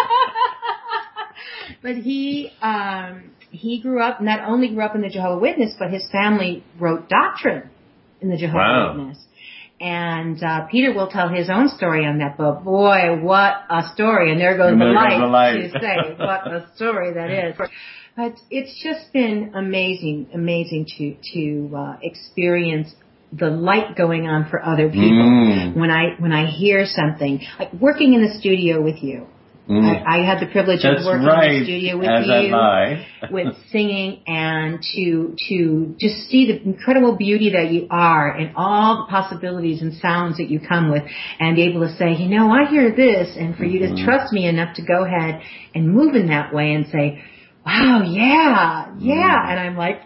But he um, he grew up, not only grew up in the Jehovah Witness, but his family wrote doctrine in the Jehovah wow. Witness. And uh, Peter will tell his own story on that, but boy, what a story. And there goes, and the, there light goes the light to say what a story that is. But it's just been amazing, amazing to, to uh, experience the light going on for other people. Mm. When I when I hear something, like working in the studio with you. Mm. I, I had the privilege That's of working right, in the studio with as you, I. with singing, and to to just see the incredible beauty that you are, and all the possibilities and sounds that you come with, and be able to say, you know, I hear this, and for you to mm-hmm. trust trust me enough to go ahead and move in that way and say, wow, yeah, yeah, mm. and I'm like,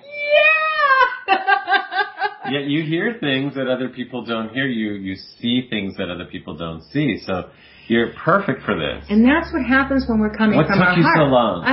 yeah. Yet you hear things that other people don't hear. You you see things that other people don't see. So you're perfect for this. And that's what happens when we're coming what from took our you heart. so long?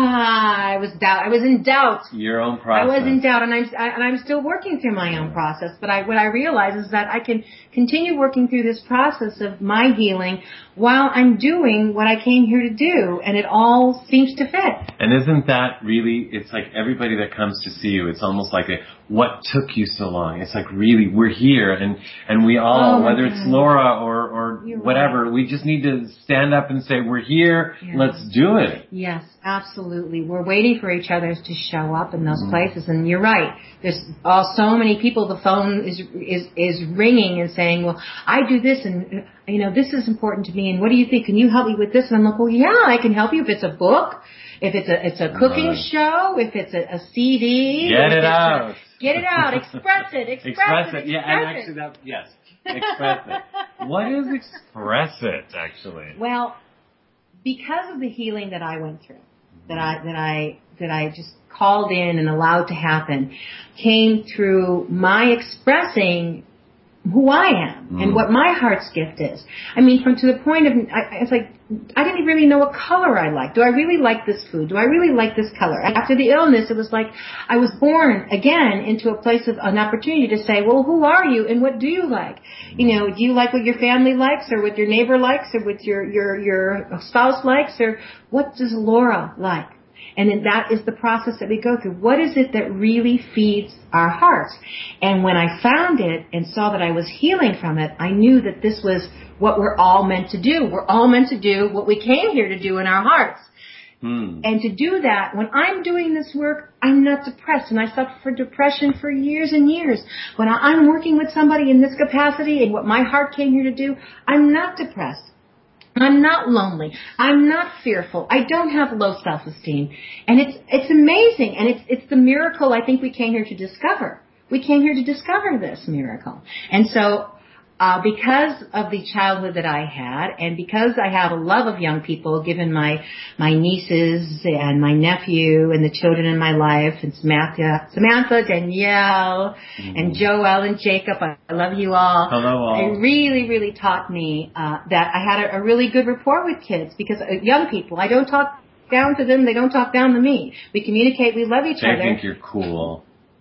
Ah, I was doubt. I was in doubt. Your own process. I was in doubt, and I'm I, and I'm still working through my own process. But I, what I realize is that I can continue working through this process of my healing while I'm doing what I came here to do, and it all seems to fit. And isn't that really? It's like everybody that comes to see you. It's almost like a, what took you so long? It's like really, we're here, and and we all, oh whether God. it's Laura or or You're whatever, right. we just need to stand up and say, we're here. Yeah. Let's do it. Yes, absolutely. We're waiting for each other to show up in those Mm-hmm. places, and you're right. There's all so many people. The phone is is is ringing and saying, "Well, I do this, and you know, this is important to me. And what do you think? Can you help me with this?" And I'm like, "Well, yeah, I can help you if it's a book, if it's a it's a cooking Right. show, if it's a, a C D. Get if it it's out. A, get it out. Express it. Express, Express it. it. Yeah, express and it. actually that, yes. Express it. What is express it, actually? Well, because of the healing that I went through, that I that I that I just called in and allowed to happen, came through my expressing who I am mm. and what my heart's gift is. I mean, from to the point of, I, it's like, I didn't really know what color I liked. Do I really like this food? Do I really like this color? After the illness, it was like I was born again into a place of an opportunity to say, well, who are you and what do you like? You know, do you like what your family likes or what your neighbor likes or what your, your, your spouse likes, or what does Laura like? And then that is the process that we go through. What is it that really feeds our hearts? And when I found it and saw that I was healing from it, I knew that this was what we're all meant to do. We're all meant to do what we came here to do in our hearts. Hmm. And to do that, when I'm doing this work, I'm not depressed. And I suffered from depression for years and years. When I'm working with somebody in this capacity and what my heart came here to do, I'm not depressed. I'm not lonely. I'm not fearful. I don't have low self-esteem. And it's it's amazing. And it's it's the miracle I think we came here to discover. We came here to discover this miracle. And so uh, because of the childhood that I had, and because I have a love of young people, given my my nieces and my nephew and the children in my life, and Samantha, Samantha Danielle, mm-hmm. and Joel and Jacob, I love you all. Hello all. It really, really taught me uh, that I had a, a really good rapport with kids, because uh, young people, I don't talk down to them, they don't talk down to me. We communicate, we love each they other. They think you're cool.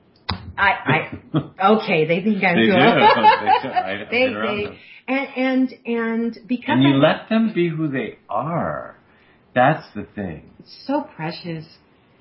I, I, okay, they think I'm they cool. Do. They do. I, I've they, been around they, them. And, and, and because And you I, let them be who they are. That's the thing. It's so precious.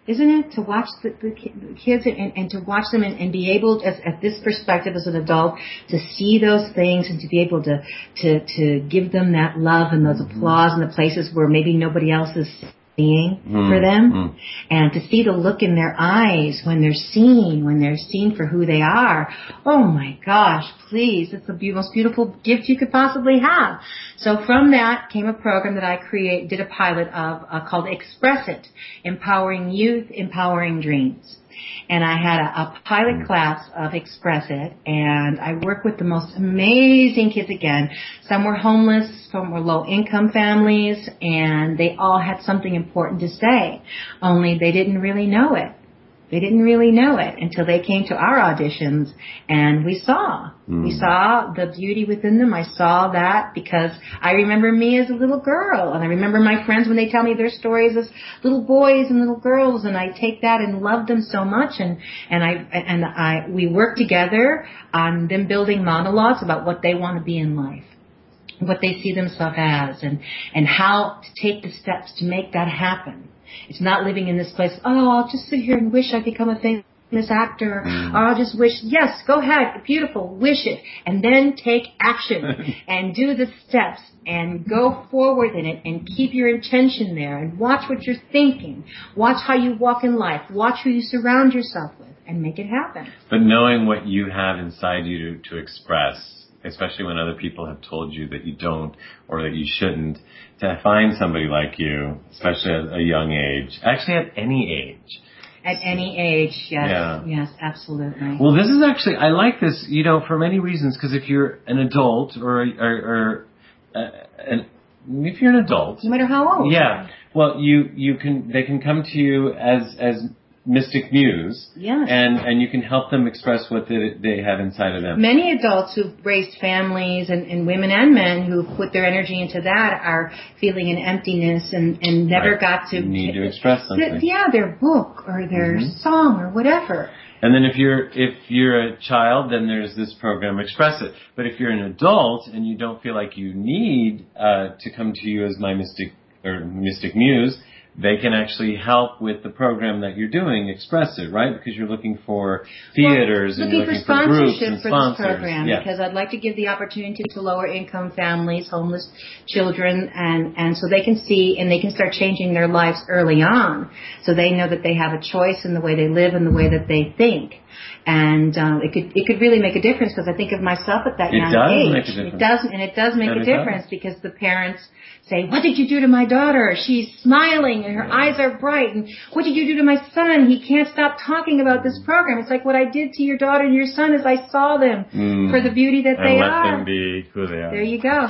Isn't it? To watch the, the kids and, and to watch them and, and be able, as, at this perspective as an adult, to see those things and to be able to, to, to give them that love and those mm-hmm. applause in the places where maybe nobody else is seeing mm, for them, mm. and to see the look in their eyes when they're seen, when they're seen for who they are. Oh my gosh, please, it's the most beautiful gift you could possibly have. So from that came a program that I create, did a pilot of uh, called Express It, Empowering Youth, Empowering Dreams. And I had a, a pilot class of Express It, and I worked with the most amazing kids again. Some were homeless, some were low-income families, and they all had something important to say, only they didn't really know it. They didn't really know it until they came to our auditions, and we saw. Mm. We saw the beauty within them. I saw that because I remember me as a little girl, and I remember my friends when they tell me their stories as little boys and little girls, and I take that and love them so much, and, and I, and I, we work together on them building monologues about what they want to be in life, what they see themselves as, and, and how to take the steps to make that happen. It's not living in this place, oh, I'll just sit here and wish I'd become a famous actor, mm. or I'll just wish, yes, go ahead, beautiful, wish it, and then take action and do the steps and go forward in it and keep your intention there and watch what you're thinking. Watch how you walk in life. Watch who you surround yourself with and make it happen. But knowing what you have inside you to, to express, especially when other people have told you that you don't or that you shouldn't, to find somebody like you, especially at a young age, actually at any age. At any age, yes. Yeah. Yes, absolutely. Well, this is actually, I like this, you know, for many reasons, because if you're an adult or, or, or uh, an, if you're an adult. No matter how old. Yeah. Well, you, you can, they can come to you as, as Mystic Muse, yes. and and you can help them express what they, they have inside of them. Many adults who've raised families, and, and women and men who've put their energy into that, are feeling an emptiness and, and never right. got to need to express something. The, yeah, their book or their mm-hmm. song or whatever. And then if you're if you're a child, then there's this program, Express It. But if you're an adult and you don't feel like you need uh, to come to you as my Mystic or Mystic Muse, they can actually help with the program that you're doing, Express It, right? Because you're looking for theaters well, and you're looking for, for groups and for sponsors. This program, yeah. Because I'd like to give the opportunity to lower income families, homeless children, and, and so they can see and they can start changing their lives early on, so they know that they have a choice in the way they live and the way that they think. And um, it could it could really make a difference, because I think of myself at that it young does age. Make a difference. It does, and it does make and a difference does. Because the parents say, "What did you do to my daughter? She's smiling and her yeah. eyes are bright." And "What did you do to my son? He can't stop talking about this program." It's like, what I did to your daughter and your son is I saw them mm. for the beauty that and they let are. Let them be who they are. There you go.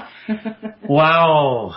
Wow.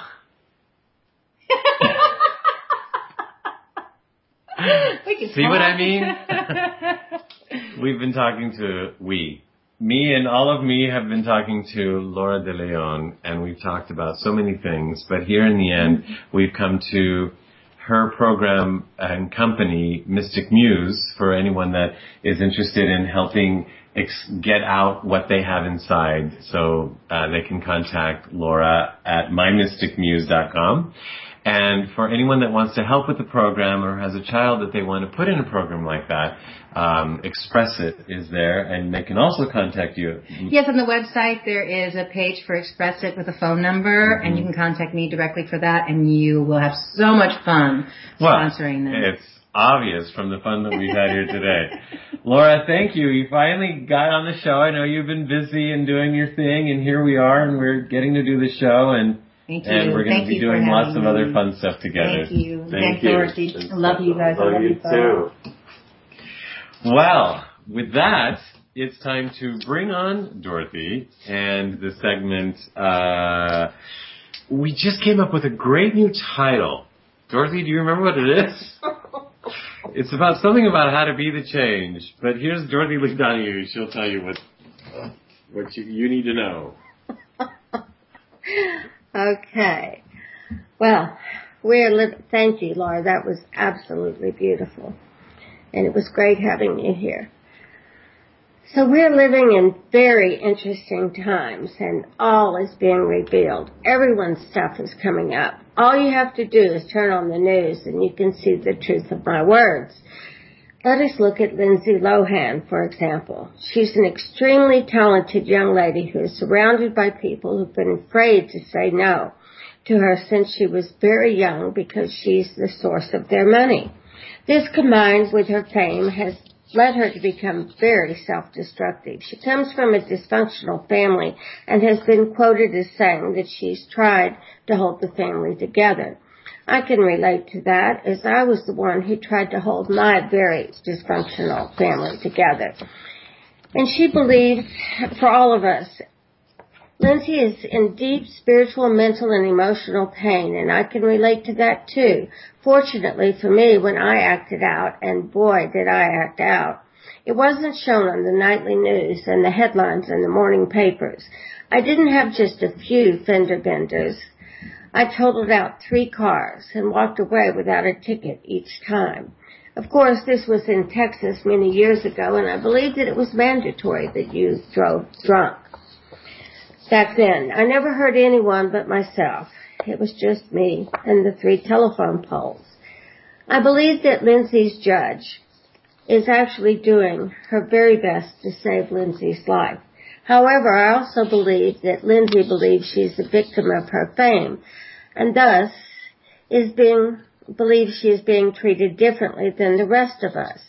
See what I mean? We've been talking to, we, me and all of me have been talking to Laura De Leon, and we've talked about so many things, but here in the end, we've come to her program and company, Mystic Muse, for anyone that is interested in helping ex- get out what they have inside. So uh, they can contact Laura at my mystic muse dot com. And for anyone that wants to help with the program or has a child that they want to put in a program like that, um, Express It is there, and they can also contact you. Yes, on the website there is a page for Express It with a phone number, mm-hmm. and you can contact me directly for that, and you will have so much fun well, sponsoring them. It's obvious from the fun that we've had here today. Laura, thank you. You finally got on the show. I know you've been busy and doing your thing, and here we are, and we're getting to do the show, and Thank you. And we're going Thank to be you doing lots of me. other fun stuff together. Thank you. Thank Thanks, you. Dorothy. I love you guys. Love I love you you too. Well, with that, it's time to bring on Dorothy and the segment. Uh, we just came up with a great new title. Dorothy, do you remember what it is? It's about something about how to be the change. But here's Dorothy McDonough. She'll tell you what what you, you need to know. Okay. Well, we're living. Thank you, Laura. That was absolutely beautiful. And it was great having you here. So we're living in very interesting times, and all is being revealed. Everyone's stuff is coming up. All you have to do is turn on the news, and you can see the truth of my words. Let us look at Lindsay Lohan, for example. She's an extremely talented young lady who is surrounded by people who've been afraid to say no to her since she was very young because she's the source of their money. This, combined with her fame, has led her to become very self-destructive. She comes from a dysfunctional family and has been quoted as saying that she's tried to hold the family together. I can relate to that, as I was the one who tried to hold my very dysfunctional family together. And she believes, for all of us, Lindsay is in deep spiritual, mental, and emotional pain, and I can relate to that too. Fortunately for me, when I acted out, and boy, did I act out, it wasn't shown on the nightly news and the headlines in the morning papers. I didn't have just a few fender benders. I totaled out three cars and walked away without a ticket each time. Of course, this was in Texas many years ago, and I believe that it was mandatory that you drove drunk. Back then, I never hurt anyone but myself. It was just me and the three telephone poles. I believe that Lindsay's judge is actually doing her very best to save Lindsay's life. However, I also believe that Lindsay believes she's a victim of her fame, and thus is being believes she is being treated differently than the rest of us.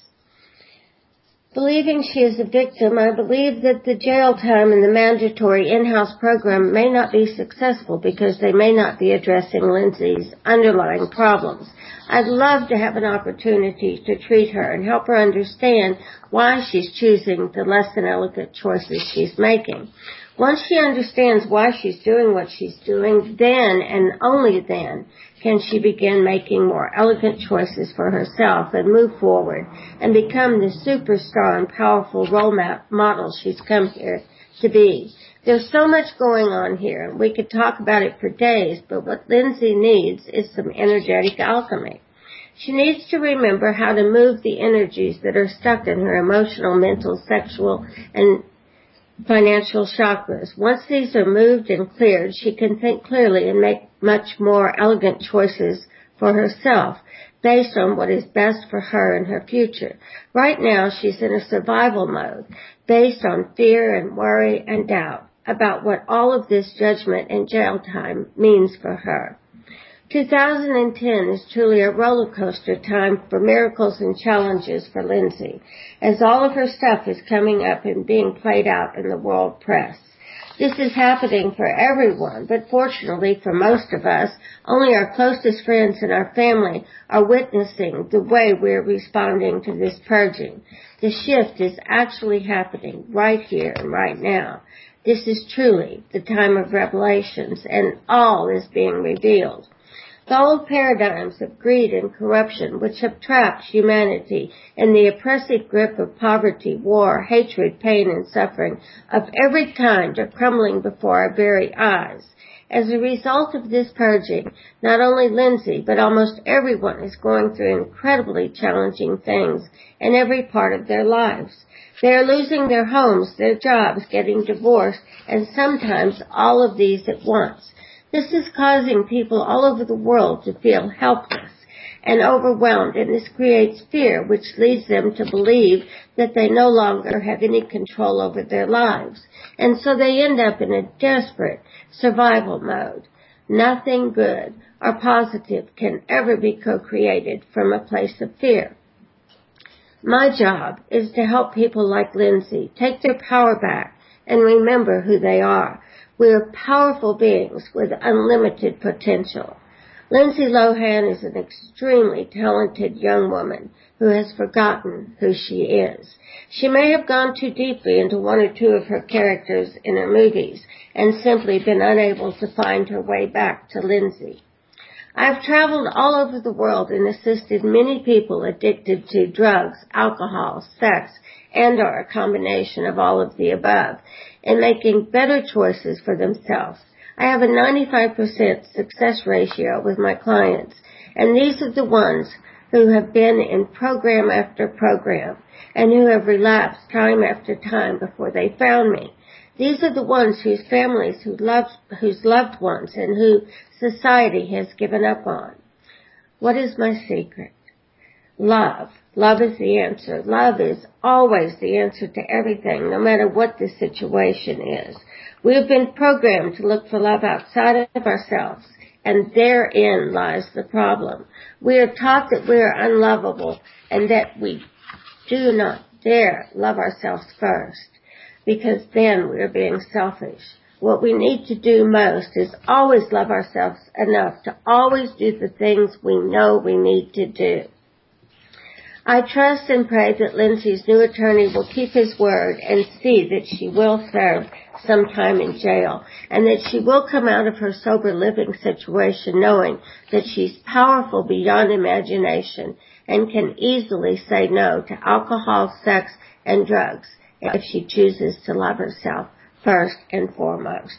Believing she is a victim, I believe that the jail time and the mandatory in-house program may not be successful because they may not be addressing Lindsay's underlying problems. I'd love to have an opportunity to treat her and help her understand why she's choosing the less than elegant choices she's making. Once she understands why she's doing what she's doing, then and only then can she begin making more elegant choices for herself and move forward and become the superstar and powerful role model she's come here to be. There's so much going on here, and we could talk about it for days, but what Lindsay needs is some energetic alchemy. She needs to remember how to move the energies that are stuck in her emotional, mental, sexual, and financial chakras. Once these are moved and cleared, she can think clearly and make much more elegant choices for herself based on what is best for her and her future. Right now, she's in a survival mode based on fear and worry and doubt about what all of this judgment and jail time means for her. two thousand ten is truly a roller coaster time for miracles and challenges for Lindsay, as all of her stuff is coming up and being played out in the world press. This is happening for everyone, but fortunately for most of us, only our closest friends and our family are witnessing the way we're responding to this purging. The shift is actually happening right here and right now. This is truly the time of revelations, and all is being revealed. The old paradigms of greed and corruption, which have trapped humanity in the oppressive grip of poverty, war, hatred, pain, and suffering of every kind, are crumbling before our very eyes. As a result of this purging, not only Lindsay, but almost everyone is going through incredibly challenging things in every part of their lives. They are losing their homes, their jobs, getting divorced, and sometimes all of these at once. This is causing people all over the world to feel helpless and overwhelmed, and this creates fear, which leads them to believe that they no longer have any control over their lives. And so they end up in a desperate survival mode. Nothing good or positive can ever be co-created from a place of fear. My job is to help people like Lindsay take their power back and remember who they are. We are powerful beings with unlimited potential. Lindsay Lohan is an extremely talented young woman who has forgotten who she is. She may have gone too deeply into one or two of her characters in her movies and simply been unable to find her way back to Lindsay. I've traveled all over the world and assisted many people addicted to drugs, alcohol, sex, and or a combination of all of the above, in making better choices for themselves. I have a ninety-five percent success ratio with my clients, and these are the ones who have been in program after program and who have relapsed time after time before they found me. These are the ones whose families, who loved, whose loved ones, and who society has given up on. What is my secret? Love. Love is the answer. Love is always the answer to everything, no matter what the situation is. We have been programmed to look for love outside of ourselves, and therein lies the problem. We are taught that we are unlovable and that we do not dare love ourselves first, because then we are being selfish. What we need to do most is always love ourselves enough to always do the things we know we need to do. I trust and pray that Lindsay's new attorney will keep his word and see that she will serve some time in jail, and that she will come out of her sober living situation knowing that she's powerful beyond imagination and can easily say no to alcohol, sex, and drugs if she chooses to love herself first and foremost.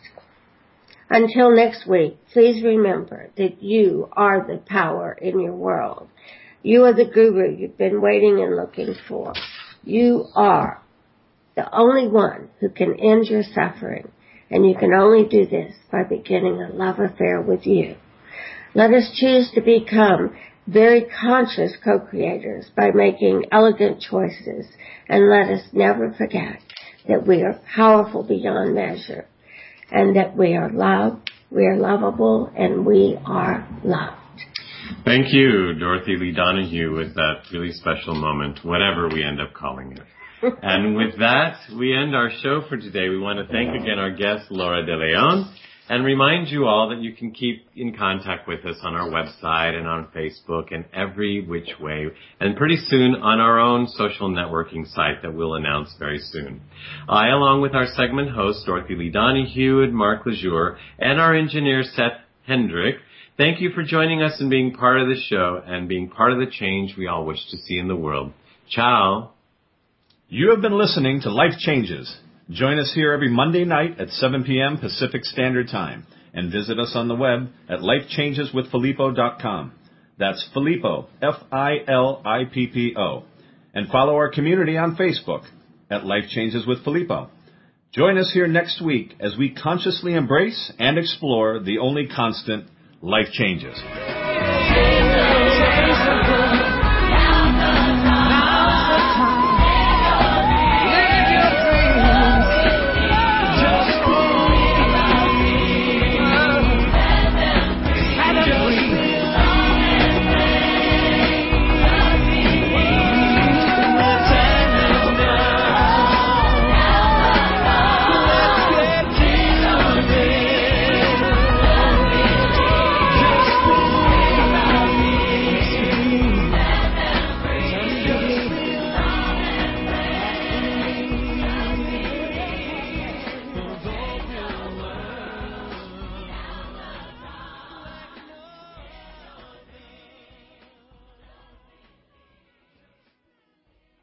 Until next week, please remember that you are the power in your world. You are the guru you've been waiting and looking for. You are the only one who can end your suffering, and you can only do this by beginning a love affair with you. Let us choose to become very conscious co-creators by making elegant choices, and let us never forget that we are powerful beyond measure, and that we are loved, we are lovable, and we are loved. Thank you, Dorothy Lee Donahue, with that really special moment, whatever we end up calling it. And with that, we end our show for today. We want to thank again our guest, Laura De Leon, and remind you all that you can keep in contact with us on our website and on Facebook and every which way, and pretty soon on our own social networking site that we'll announce very soon. I, along with our segment host, Dorothy Lee Donahue and Mark Lejour, and our engineer, Seth Hendrick, thank you for joining us and being part of the show and being part of the change we all wish to see in the world. Ciao. You have been listening to Life Changes. Join us here every Monday night at seven p.m. Pacific Standard Time, and visit us on the web at life changes with filippo dot com. That's Filippo, F I L I P P O. And follow our community on Facebook at Life Changes with Filippo. Join us here next week as we consciously embrace and explore the only constant, life changes. Change the world.